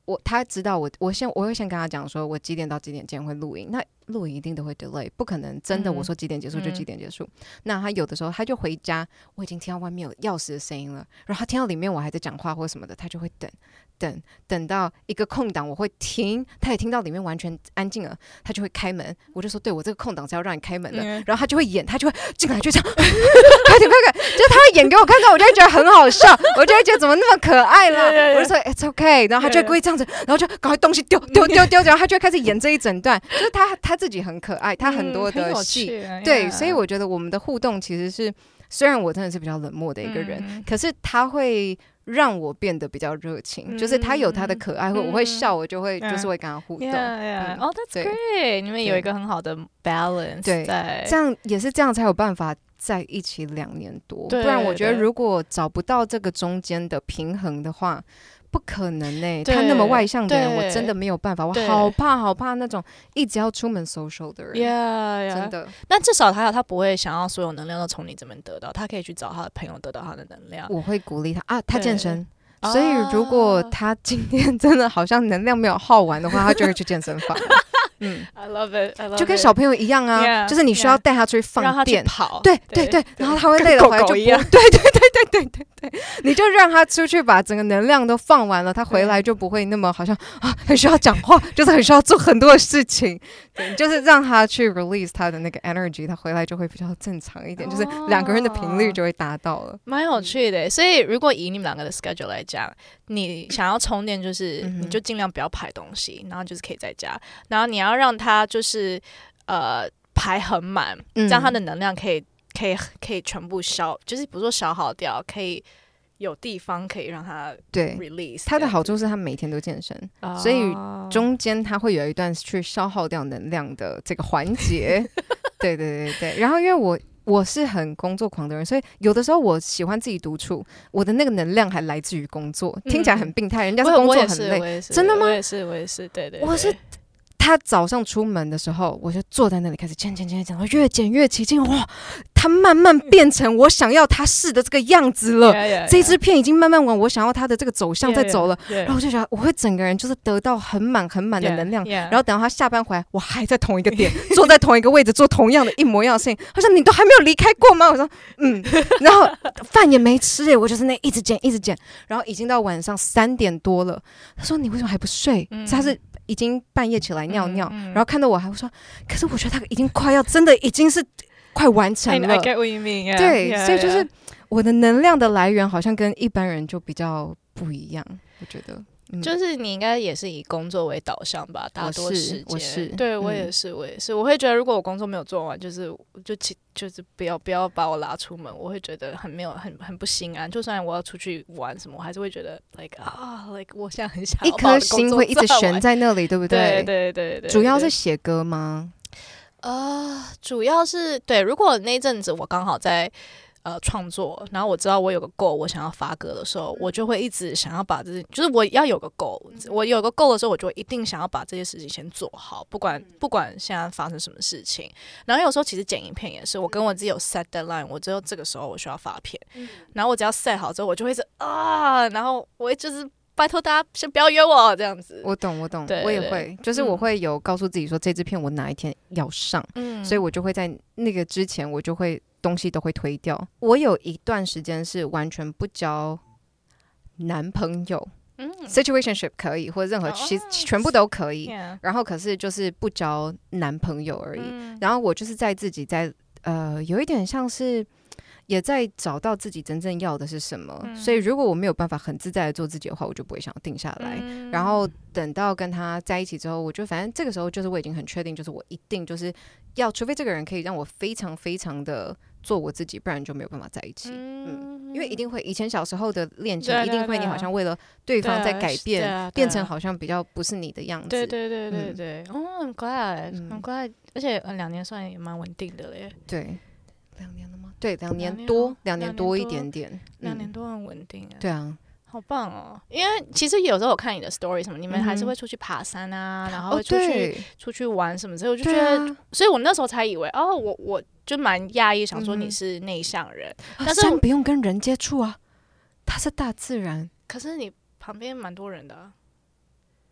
我他知道我，我先我会先跟他讲说，我几点到几点今天会录音，那录影一定都会 delay， 不可能真的我说几点结束就几点结束。嗯、那他有的时候他就回家，我已经听到外面有钥匙的声音了，然后他听到里面我还在讲话或什么的，他就会等等等到一个空档，我会停，他也听到里面完全安静了，他就会开门，我就说对，我这个空档是要让你开门的，嗯、然后他就会演，他就会进来就这样，快点快点，就是他会演给我看到，我就会觉得很好笑，我就会觉得怎么那么可爱了，對對對我就说 it's okay， 然后他就会故意这样子，然后就赶快东西丢丢丢丢，然后他就会开始演这一整段，就是他他自己很可爱，他很多的戏，嗯、对，所以我觉得我们的互动其实是，虽然我真的是比较冷漠的一个人，嗯、可是他会让我变得比较热情，嗯、就是他有他的可爱，嗯、我会笑，我就会、嗯、就是会跟他互动。 Yeah, yeah. 嗯、oh, that's great！ 你们有一个很好的 balance， 对，这样也是这样才有办法在一起两年多，不然我觉得如果找不到这个中间的平衡的话。不可能呢、欸，他那么外向的人，我真的没有办法，我好怕好怕那种一直要出门 social 的人， yeah, yeah. 真的。 但至少他他不会想要所有能量都从你这边得到，他可以去找他的朋友得到他的能量。 我会鼓励他啊，他健身，所以如果他今天真的好像能量没有耗完的话，他就会去健身房。嗯 I love it, I love it. 就跟小朋友一样啊， yeah, 就是你需要带他出去放电， 让他去跑， 对对 对, 对，然后他会累了回来就不，对对对对对对对，你就让他出去把整个能量都放完了，他回来就不会那么好像啊很需要讲话，就是很需要做很多的事情，对，就是让他去 release 他的那个 energy， 他回来就会比较正常一点，哦、就是两个人的频率就会达到了， 蛮有趣的。所以如果以你们两个的 schedule 来讲，你想要充电，就是你就尽量不要排东西，然后就是可以在家，然后你要让他就是呃排很满，这样他的能量可以可以可以全部消，就是不是说消耗掉，可以有地方可以让他 release。 他的好处是他每天都健身，哦、所以中间他会有一段去消耗掉能量的这个环节。对对对对，然后因为我。我是很工作狂的人，所以有的时候我喜欢自己独处，我的那个能量还来自于工作，嗯、听起来很病态，人家是工作很累，真的吗？ 我也是，我也是，对 对, 對， 我是。他早上出门的时候，我就坐在那里开始剪剪剪剪，越剪越起劲，哇！他慢慢变成我想要他是的这个样子了。Yeah, yeah, yeah. 这支片已经慢慢往我想要他的这个走向在走了。Yeah, yeah, yeah. 然后我就觉得我会整个人就是得到很满很满的能量。Yeah, yeah. 然后等到他下班回来，我还在同一个点，坐在同一个位置，做同样的一模一样的事情。他说：“你都还没有离开过吗？”我说：“嗯。”然后饭也没吃耶，我就是那一直剪一直剪，然后已经到晚上三点多了。他说：“你为什么还不睡？”嗯、他是。已经半夜起来尿尿，嗯嗯、然后看到我还会说，可是我觉得他已经快要真的已经是快完成了。I get what you mean, yeah, 对， yeah, 所以就是我的能量的来源好像跟一般人就比较不一样，我觉得。嗯、 就是你应该也是以工作为导向吧，大多时间。 我是， 对我也是，我也是。我会觉得，如果我工作没有做完，就是就就是不要不要把我拉出门，我会觉得很没有很很不心安。就算我要出去玩什么，我还是会觉得 like 啊 like 我现在很想要把我的工作做完，一颗心会一直悬在那里，对不对？对对 对, 对, 对。 主要是写歌吗？ 呃，主要是对。如果那阵子我刚好在。呃，创作，然后我知道我有个 goal， 我想要发歌的时候，我就会一直想要把这，就是我要有个 goal， 我有个 goal 的时候，我就会一定想要把这些事情先做好，不管不管现在发生什么事情。然后有时候其实剪影片也是，我跟我自己有 set deadline， 我只有这个时候我需要发片，然后我只要 set 好之后，我就会是啊，然后我会就是拜托大家先不要约我这样子。 我懂，我懂，我也会，就是我会有告诉自己说，这支片我哪一天要上，嗯，所以我就会在那个之前，我就会。东西都会推掉。我有一段时间是完全不交男朋友，嗯 ，situationship 可以，或者任何其、oh, 全部都可以。Yeah. 然后可是就是不交男朋友而已。嗯、然后我就是在自己在呃，有一点像是也在找到自己真正要的是什么。嗯、所以如果我没有办法很自在的做自己的话，我就不会想要定下来。嗯、然后等到跟他在一起之后，我就反正这个时候就是我已经很确定，就是我一定就是要，除非这个人可以让我非常非常的。做我自己，不然就没有办法在一起。嗯，嗯因为一定会，以前小时候的恋情一定会，你好像为了对方在改变，变成好像比较不是你的样子。 对对对对对，嗯、哦，很glad，很glad，而且两年算也蛮稳定的了耶。 对，两年了吗？对，两年多，两年多一点点， 两年多很稳定。 对啊。 好棒哦！因为其实有时候我看你的 story 什么，你们还是会出去爬山啊，嗯、然后会出去、哦、出去玩什么之类，我就觉得，啊、所以我那时候才以为，哦，我我就蛮讶异，想说你是内向人，嗯、但是山不用跟人接触啊，它是大自然。 可是你旁边蛮多人的、啊。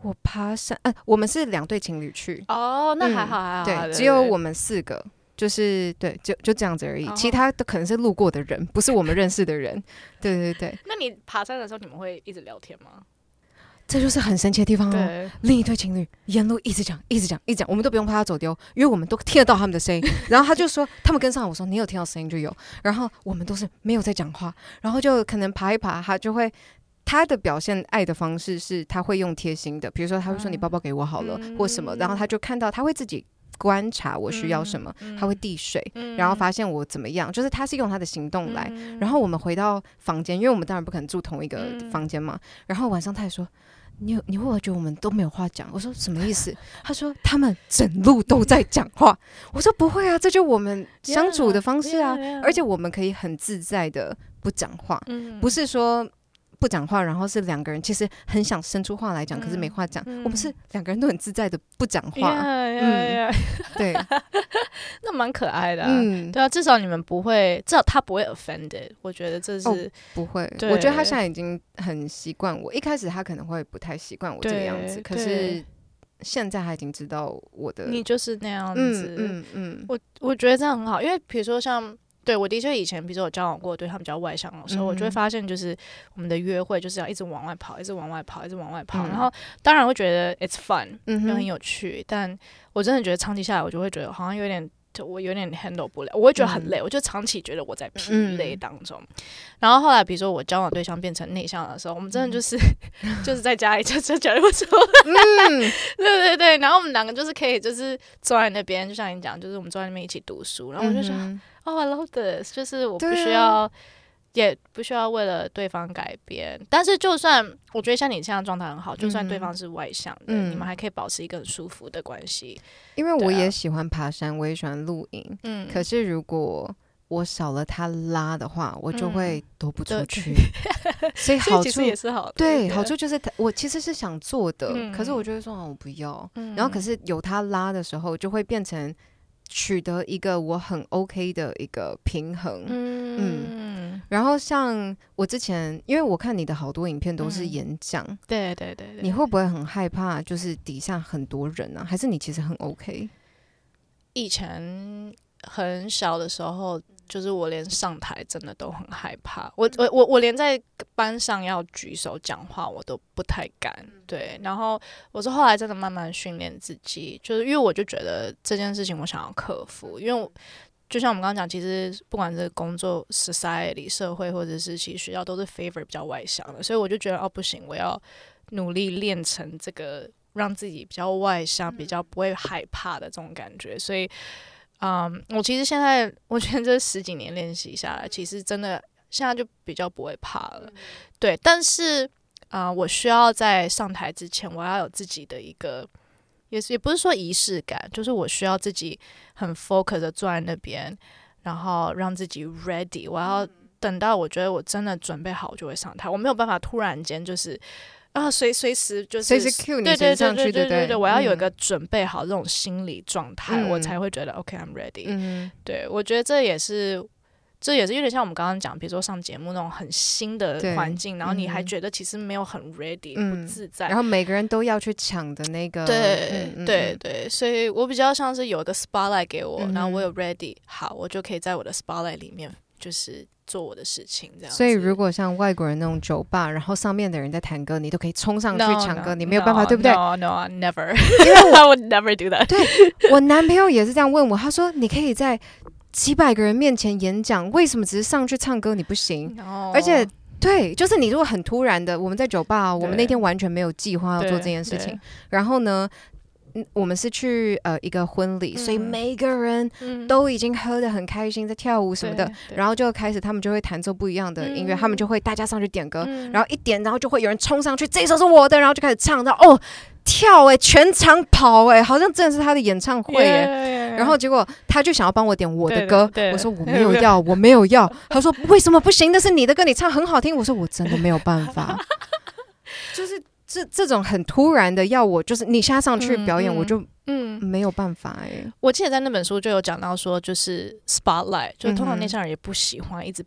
我爬山，呃，我们是两对情侣去。 哦，那还好，还好。 对，对，只有我们四个，就是对，就就这样子而已。哦、其他都可能是路过的人，不是我们认识的人。对对对。 那你爬山的时候，你们会一直聊天吗？ 这就是很神奇的地方哦。另一对情侣沿路一直讲，一直讲，一直讲，我们都不用怕他走丢，因为我们都听得到他们的声音。然后他就说，他们跟上我说，你有听到声音就有。然后我们都是没有在讲话，然后就可能爬一爬，他就会。他的表现爱的方式是他会用贴心的，比如说他会说你包包给我好了、嗯、或什么，然后他就看到他会自己观察我需要什么、嗯、他会递水、嗯、然后发现我怎么样，就是他是用他的行动来、嗯、然后我们回到房间，因为我们当然不可能住同一个房间嘛、嗯、然后晚上他也说你你会不会觉得我们都没有话讲？我说什么意思？他说他们整路都在讲话。我说不会啊，这就是我们相处的方式啊， yeah, yeah, yeah. 而且我们可以很自在的不讲话、嗯、不是说不讲话，然后是两个人其实很想生出话来讲、嗯，可是没话讲、嗯。我们是两个人都很自在的不讲话， yeah, yeah, yeah. 嗯，对， 那蛮可爱的、啊，嗯，对啊，至少你们不会，至少他不会 offended， 我觉得这是、哦、 不会。我觉得他现在已经很习惯我，一开始他可能会不太习惯我这个样子，可是现在他已经知道我的， 你就是那样子， 嗯嗯嗯， 我我觉得这样很好，因为比如说像。对，我的确以前比如说我交往过对他比较外向的时候、嗯、我就会发现就是我们的约会就是要一直往外跑一直往外跑一直往外跑、嗯、然后当然会觉得 it's fun、嗯、又很有趣，但我真的觉得长期下来我就会觉得好像有点就我有点 handle 不了，我会觉得很累、嗯、我就长期觉得我在疲累当中、嗯、然后后来比如说我交往对象变成内向的时候，我们真的就是、嗯、就是在家里就就讲不出来、嗯、对对对，然后我们两个就是可以就是坐在那边，就像你讲，就是我们坐在那边一起读书，然后我就想、嗯哦、I love this， 就是我不需要、啊、也不需要为了对方改变，但是就算我觉得像你现在状态很好、嗯、就算对方是外向的、嗯、你们还可以保持一个很舒服的关系， 因为我也喜欢爬山、啊、我也喜欢露营、嗯、可是如果我少了他拉的话我就会躲不出去、嗯、所以好处其实也是好的， 对，好处就是我其实是想做的、嗯、可是我就会说、哦、我不要、嗯、然后可是有他拉的时候就会变成取得一个我很 OK 的一个平衡， 嗯, 嗯然后像我之前因为我看你的好多影片都是演讲、嗯、 对, 对对对， 你会不会很害怕就是底下很多人啊，还是你其实很 OK？ 以前很小的时候就是我连上台真的都很害怕，我我我我连在班上要举手讲话我都不太敢，对，然后我是后来真的慢慢训练自己，就是因为我就觉得这件事情我想要克服，因为我就像我们刚刚讲，其实不管是工作 society 社会或者是其实学校都是 favor 比较外向的，所以我就觉得哦不行，我要努力练成这个让自己比较外向比较不会害怕的这种感觉，所以嗯、um, 我其实现在我觉得这十几年练习下来其实真的现在就比较不会怕了、嗯、对，但是啊、呃，我需要在上台之前我要有自己的一个也是也不是说仪式感，就是我需要自己很 focus 的坐在那边，然后让自己 ready， 我要等到我觉得我真的准备好我就会上台，我没有办法突然间就是啊，随随时就是随时 cue 你随上去，对对对对， 我要有一个准备好这种心理状态、嗯，我才会觉得 OK I'm ready、嗯。对，我觉得这也是，这也是有点像我们刚刚讲，比如说上节目那种很新的环境，然后你还觉得其实没有很 ready，、嗯、不自在， 然后每个人都要去抢的那个， 对、嗯、对对，所以我比较像是有一个 spotlight 给我、嗯，然后我有 ready， 好，我就可以在我的 spotlight 里面就是做我的事情这样子。 所以如果像外国人那种酒吧，然后上面的人在弹歌，你都可以冲上去抢歌， no, no, 你没有办法 no, 对不对 ？No no never， 因为我 I would never do that。 对，我男朋友也是这样问我，他说你可以在几百个人面前演讲，为什么只是上去唱歌你不行？ no. 而且对，就是你如果很突然的，我们在酒吧，我们那天完全没有计划要做这件事情，然后呢我们是去呃一个婚礼、嗯，所以每一个人都已经喝得很开心，在跳舞什么的，然后就开始他们就会弹奏不一样的音乐、嗯，他们就会大家上去点歌、嗯，然后一点，然后就会有人冲上去，这一首是我的，然后就开始唱到哦跳哎、欸，全场跑哎、欸，好像真的是他的演唱会哎、欸 yeah, yeah, yeah. 然后结果他就想要帮我点我的歌，我说我没有要，我没有要，他说为什么不行？那是你的歌，你唱很好听。我说我真的没有办法，就是。这这种很突然的要我就是你现在上去表演、嗯、我就嗯没有办法哎、欸。 我记得在那本书就有讲到说，就是 spotlight， 就通常内向人也不喜欢一直被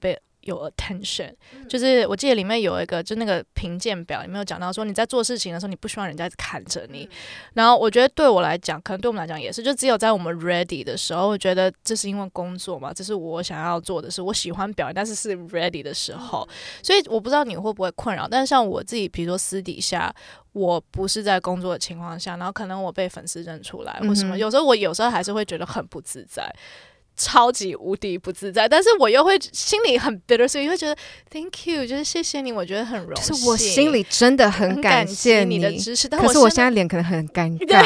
有 attention，、嗯、就是我记得里面有一个就那个评鉴表里面有讲到说你在做事情的时候你不希望人家一直看着你、嗯、然后我觉得对我来讲可能对我们来讲也是，就只有在我们 ready 的时候，我觉得这是因为工作嘛，这是我想要做的事，我喜欢表演，但是是 ready 的时候、嗯、所以我不知道你会不会困扰，但是像我自己比如说私底下我不是在工作的情况下，然后可能我被粉丝认出来或什么、嗯、有时候我有时候还是会觉得很不自在，超级无敌不自在，但是我又会心里很 bitter， 所以会觉得 thank you， 就是谢谢你，我觉得很荣幸， 就是我心里真的很感谢 你, 你的支持，但可是我现在脸可能很尴尬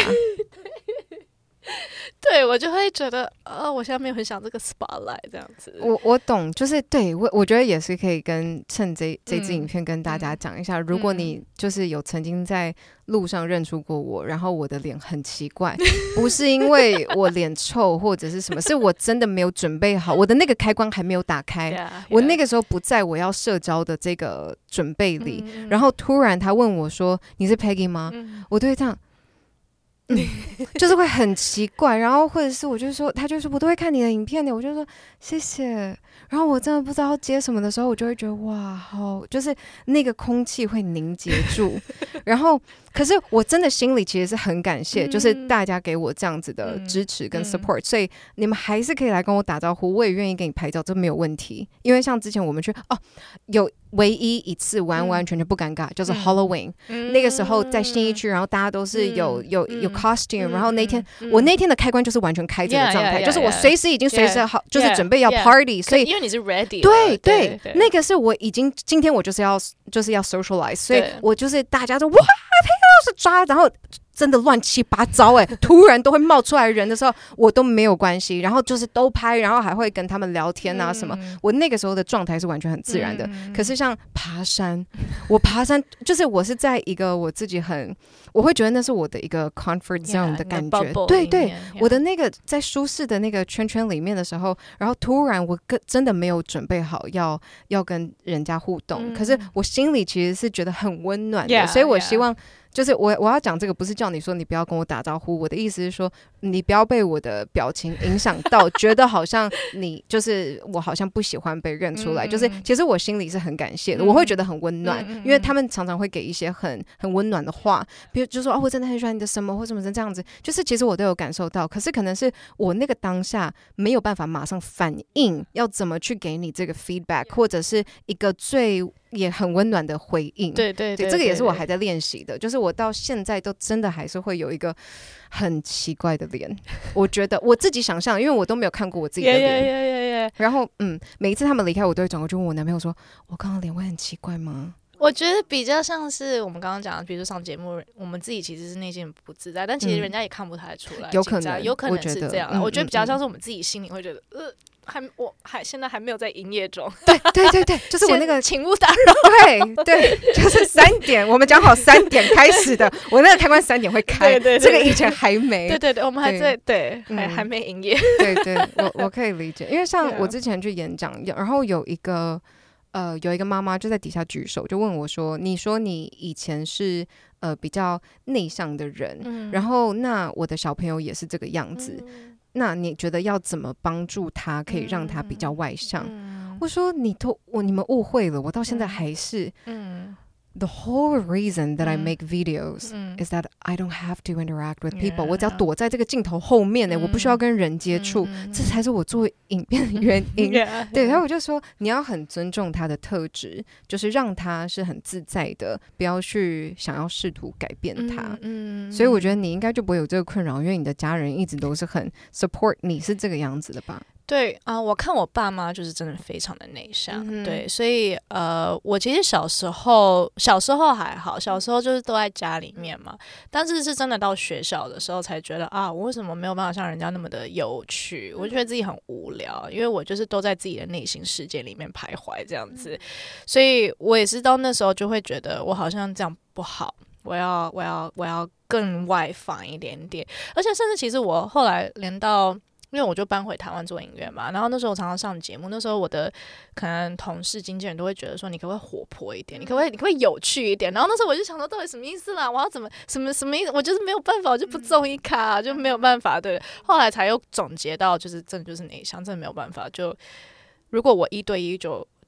对，我就会觉得呃，我现在没有很想这个 spotlight 这样子。 我我懂，就是对我我觉得也是可以跟趁这这支影片跟大家讲一下、嗯、如果你就是有曾经在路上认出过我，然后我的脸很奇怪，不是因为我脸臭或者是什么，是我真的没有准备好，我的那个开关还没有打开、yeah, yeah. 我那个时候不在我要社交的这个准备里、嗯、然后突然他问我说你是 Peggy 吗、嗯、我都会这样嗯、就是会很奇怪，然后或者是我就说他就说我都会看你的影片的，我就说谢谢，然后我真的不知道接什么的时候，我就会觉得哇好，就是那个空气会凝结住然后可是我真的心里其实是很感谢、嗯、就是大家给我这样子的支持跟 support、嗯、所以你们还是可以来跟我打招呼，我也愿意给你拍照，这没有问题，因为像之前我们去哦有唯一一次完完全全不尴尬、嗯、就是 Halloween、嗯、那个时候在信义区，然后大家都是有、嗯、有有 costume、嗯、然后那天、嗯、我那天的开关就是完全开着的状态、yeah, yeah, yeah, 就是我随时已经随时好、yeah, 就是准备要 party、yeah, 所以因为你是 ready 对 对, 对那个是我已经今天我就是要就是要 socialize， 所以我就是大家都哇是抓，然后真的乱七八糟哎、欸，突然都会冒出来人的时候，我都没有关系，然后就是都拍，然后还会跟他们聊天啊什么。嗯、我那个时候的状态是完全很自然的。嗯、可是像爬山，我爬山就是我是在一个我自己很，我会觉得那是我的一个 comfort zone 的感觉。Yeah, 对对， yeah. 我的那个在舒适的那个圈圈里面的时候，然后突然我跟真的没有准备好要要跟人家互动、嗯，可是我心里其实是觉得很温暖的， yeah, 所以我希望。Yeah.就是我我要讲这个不是叫你说你不要跟我打招呼，我的意思是说你不要被我的表情影响到觉得好像你就是我好像不喜欢被认出来、嗯、就是其实我心里是很感谢的、嗯、我会觉得很温暖、嗯、因为他们常常会给一些很很温暖的话，比如就说哦我真的很喜欢你的什么或什么这样子，就是其实我都有感受到，可是可能是我那个当下没有办法马上反应要怎么去给你这个 feedback 或者是一个最也很温暖的回应， 对对 对, 对, 对， 这个也是我还在练习的，就是我到现在都真的还是会有一个很奇怪的脸我觉得我自己想象，因为我都没有看过我自己的脸 yeah, yeah, yeah, yeah. 然后嗯，每一次他们离开我都会转过去问我男朋友说我刚刚脸会很奇怪吗？ 我觉得比较像是我们刚刚讲的，比如说上节目我们自己其实是内心不自在，但其实人家也看不太出来、嗯、有可能有可能是这样、嗯、我觉得比较像是我们自己心里会觉得呃还我还现在还没有在营业中， 对对对对，就是我那个请勿打扰， 对对，就是三点我们讲好三点开始的，我那个开关三点会开，对对对对，这个以前还没， 对对对，我们还在 对, 对、嗯、还还没营业， 对对，我我可以理解，因为像我之前去演讲，然后有一个呃有一个妈妈就在底下举手，就问我说：“你说你以前是呃比较内向的人、嗯，然后那我的小朋友也是这个样子。嗯”那你觉得要怎么帮助他可以让他比较外向、嗯、我说你都我你们误会了，我到现在还是、嗯、The whole reason that、嗯、I make videos、嗯、is that I don't have to interact with people、yeah. 我只要躲在这个镜头后面、欸嗯、我不需要跟人接触、嗯、这才是我做影片的原因、yeah. 对，然后我就说你要很尊重他的特质，就是让他是很自在的，不要去想要试图改变他、嗯嗯、所以我觉得你应该就不会有这个困扰，因为你的家人一直都是很 support 你，是这个样子的吧？ 对啊、呃，我看我爸妈就是真的非常的内向、嗯、对，所以呃，我其实小时候小时候还好，小时候就是都在家里面嘛，但是是真的到学校的时候才觉得啊，我为什么没有办法像人家那么的有趣，我觉得自己很无聊，因为我就是都在自己的内心世界里面徘徊这样子，所以我也是到那时候就会觉得我好像这样不好，我要我要我要更外放一点点，而且甚至其实我后来连到因为我就搬回台湾做音乐嘛，然后那时候我常常上节目，那时候我的可能同事经纪人都会觉得说你可不可以活泼一点，你可不可以你可不可以有趣一点，然后那时候我就想说到底什么意思啦，我要怎么什么什么意思，我就是没有办法，我就不综艺咖、啊、就没有办法，对，后来才又总结到就是真的就是内向，真的没有办法，就如果我一对一就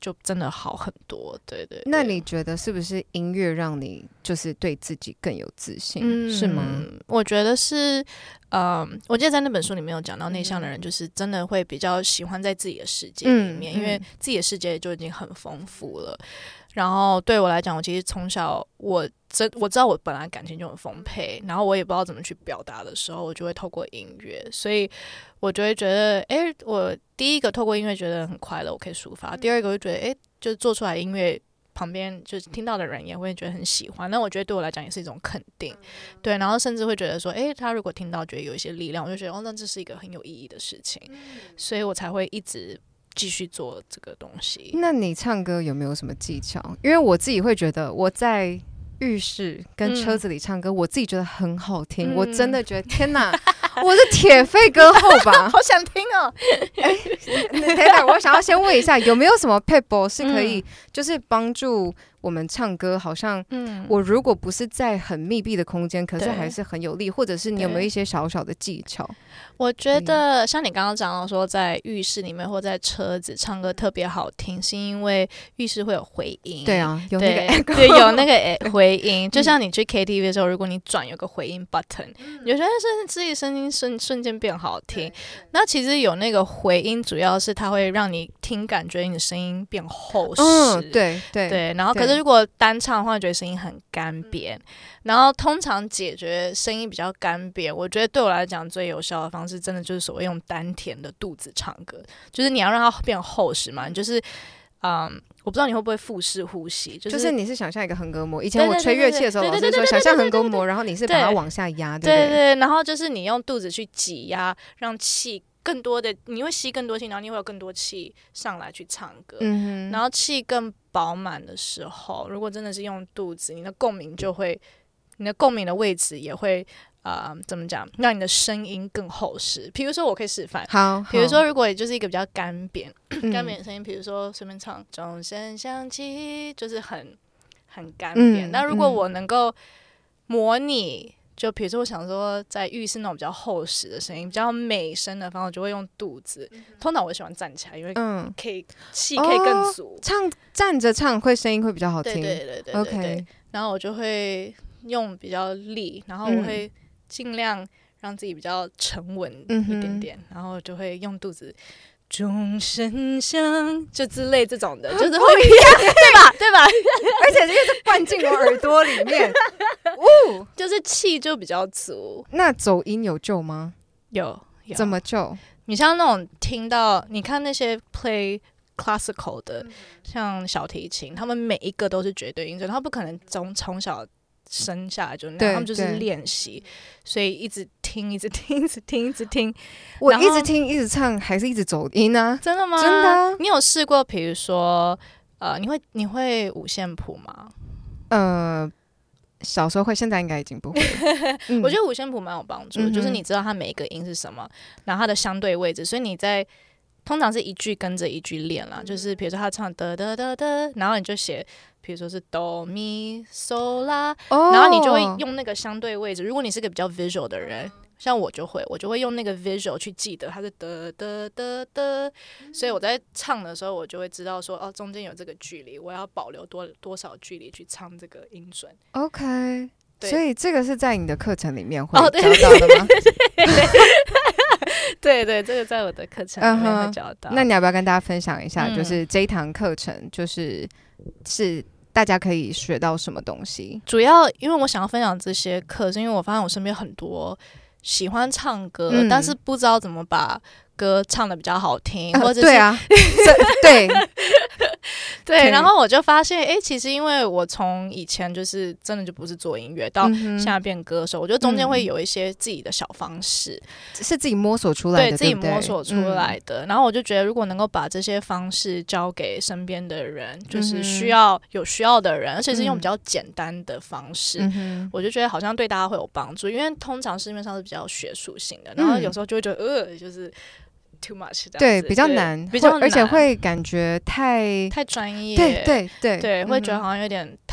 就真的好很多。对 对, 对。 那你觉得是不是音乐让你就是对自己更有自信、嗯、是吗？ 我觉得是嗯，我记得在那本书里面有讲到内向的人就是真的会比较喜欢在自己的世界里面、嗯、因为自己的世界就已经很丰富了。然后对我来讲，我其实从小我真我知道我本来感情就很丰沛，然后我也不知道怎么去表达的时候，我就会透过音乐，所以我就会觉得，哎，我第一个透过音乐觉得很快乐，我可以抒发；第二个我就觉得，哎，就是做出来音乐旁边就是听到的人也会觉得很喜欢，那我觉得对我来讲也是一种肯定，对，然后甚至会觉得说，哎，他如果听到觉得有一些力量，我就觉得哦，那这是一个很有意义的事情，所以我才会一直继续做这个东西。 那你唱歌有没有什么技巧？因为我自己会觉得我在浴室跟车子里唱歌、嗯、我自己觉得很好听、嗯、我真的觉得天哪我是铁肺歌后吧好想听哦欸、等等我想要先问一下有没有什么撇步是可以就是帮助我们唱歌，好像我如果不是在很密闭的空间、嗯、可是还是很有力，或者是你有没有一些小小的技巧？ 我觉得像你刚刚讲到说在浴室里面或在车子唱歌特别好听，是因为浴室会有回音。 对啊，有那个 echo 对，有那个回音就像你去 K T V 的时候，如果你转有个回音 button、嗯、你就觉得自己声音瞬瞬间变好听。那其实有那个回音主要是它会让你听感觉你的声音变厚实、 嗯、对对对，然后可是如果单唱的话觉得声音很干瘪、嗯、然后通常解决声音比较干瘪，我觉得对我来讲最有效的方式真的就是所谓用丹田的肚子唱歌，就是你要让它变厚实嘛，你就是嗯，我不知道你会不会腹式呼吸，就是、就是你是想象一个横膈膜，以前我吹乐器的时候老师说想象横膈膜，然后你是把它往下压，对对 对, 对，然后就是你用肚子去挤压，让气更多的，你会吸更多气，然后你会有更多气上来去唱歌、嗯、然后气更饱满的时候，如果真的是用肚子，你的共鸣就会，你的共鸣的位置也会呃，怎么讲，让你的声音更厚实。比如说我可以示范， 好， 比如说如果就是一个比较干扁干扁的声音，比如说随便唱钟声响起，就是很很干扁、嗯、那如果我能够模拟，就比如说我想说在浴室那种比较厚实的声音，比较美声的方法，我就会用肚子、嗯、通常我喜欢站起来，因为可以气、嗯、可以更足、哦、 唱站着唱会声音会比较好听， 对对对对对 OK， 然后我就会用比较力，然后我会尽量让自己比较沉稳一点点、嗯、然后就会用肚子钟声响就之类这种的，就是会不一样对吧对吧而且这个是灌进我耳朵里面哦， 就是气就比较足。 那走音有救吗？ 有, 有怎么救？ 你像那种听到你看那些 play classical 的、嗯、像小提琴，他们每一个都是绝对音准，他不可能从从小生下来就那样，他们就是练习，所以一直听一直听一直听一直听， 我一直听一直唱还是一直走音啊？ 真的吗？ 真的、啊、 你有试过比如说呃，你会你会五线谱吗？ 呃小时候会，现在应该已经不会了、嗯、 我觉得五线谱蛮有帮助的、嗯、就是你知道它每一个音是什么，然后它的相对位置，所以你在通常是一句跟着一句练啦、嗯、就是比如说他唱哒哒哒哒，然后你就写比如说是哆咪嗦拉，然后你就会用那个相对位置。如果你是个比较 visual 的人，像我就会我就会用那个 visual 去记得它是哒哒哒哒，所以我在唱的时候我就会知道说哦中间有这个距离，我要保留多多少距离去唱这个音准。 OK， 所以这个是在你的课程里面会教到的吗？ 对对，这个在我的课程里面会教到、uh-huh. 那你要不要跟大家分享一下、嗯、就是这一堂课程就是是大家可以学到什么东西？主要因为我想要分享这些课是因为我发现我身边很多喜欢唱歌、嗯、但是不知道怎么把歌唱得比较好听、呃、或者是对啊对对，然后我就发现哎，其实因为我从以前就是真的就不是做音乐到现在变歌手、嗯、我觉得中间会有一些自己的小方式、嗯、 是自己摸索出来的， 对, 对，自己摸索出来的、嗯、然后我就觉得如果能够把这些方式交给身边的人，就是需要有需要的人、嗯、而且是用比较简单的方式、嗯、我就觉得好像对大家会有帮助，因为通常市面上是比较学术性的，然后有时候就会觉得呃就是too much 这样子， 对，比较难， 比较难， 而且会感觉太太专业， 对对对对、嗯，会觉得好像有点太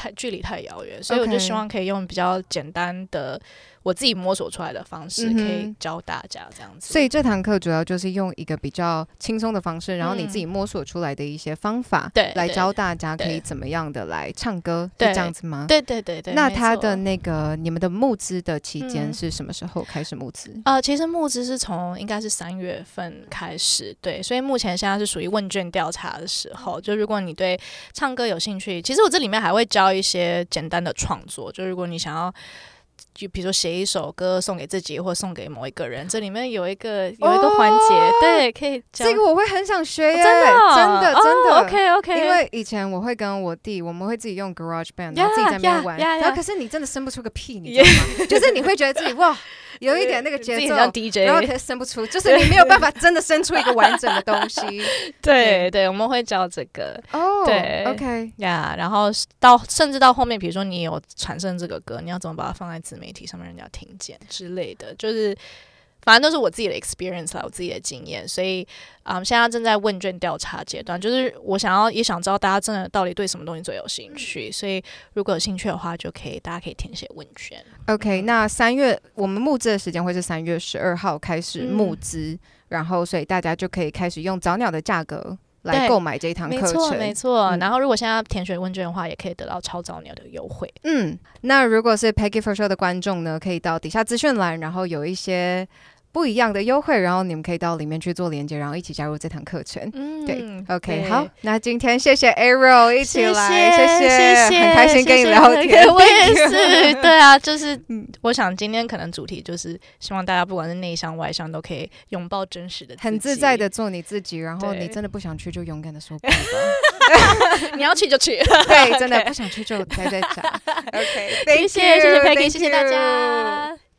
太距离太遥远，所以我就希望可以用比较简单的我自己摸索出来的方式，可以教大家这样子。 所以这堂课主要就是用一个比较轻松的方式，然后你自己摸索出来的一些方法， 对， 来教大家可以怎么样的来唱歌，是这样子吗？ 对对对对。 那他的那个你们的募资的期间是什么时候开始募资？ 呃，其实募资是从应该是三月份开始，对，所以目前现在是属于问卷调查的时候。就如果你对唱歌有兴趣，其实我这里面还会教一些简单的创作，就如果你想要。就比如说写一首歌送给自己或送给某一个人，这里面有一个有一个环节、哦，对，可以教这个我会很想学耶， 哦、真的、哦、 真的真的、 哦、，OK OK， 因为以前我会跟我弟，我们会自己用 GarageBand， 然后自己在那边玩， yeah, yeah, yeah, 然后可是你真的生不出个屁，你知道吗？就是你会觉得自己哇。有一点那个节奏， 像 D J， 然后可是生不出，就是你没有办法真的生出一个完整的东西。 对对，我们会教这个哦， oh, 对 ，OK 呀、yeah, 然后到甚至到后面，比如说你有产生这个歌，你要怎么把它放在自媒体上面，人家听见之类的，就是。反正都是我自己的 experience 啦，我自己的经验，所以，嗯，现在正在问卷调查阶段，就是我想要也想知道大家真的到底对什么东西最有兴趣，嗯、所以如果有兴趣的话，就可以大家可以填写问卷。 OK， 那三月我们募资的时间会是三月十二号开始募资、嗯，然后所以大家就可以开始用早鸟的价格来购买这一堂课程， 没错没错、嗯。然后如果现在填写问卷的话，也可以得到超早鸟的优惠。 嗯，那如果是 Peggy for Show 的观众呢，可以到底下资讯栏，然后有一些。不一样的优惠，然后你们可以到里面去做连接，然后一起加入这堂课程。嗯，对 ，OK， 好，那今天谢谢 Ariel 一起来，谢谢，谢谢，很开心跟你聊天。 我也是，对啊，就是我想今天可能主题就是希望大家不管是内向外向都可以拥抱真实的自己， 很自在的做你自己，然后你真的不想去就勇敢的说不吧， 你要去就去， 对，真的不想去就待在家。OK， 谢谢谢谢 Peggy， 谢谢大家。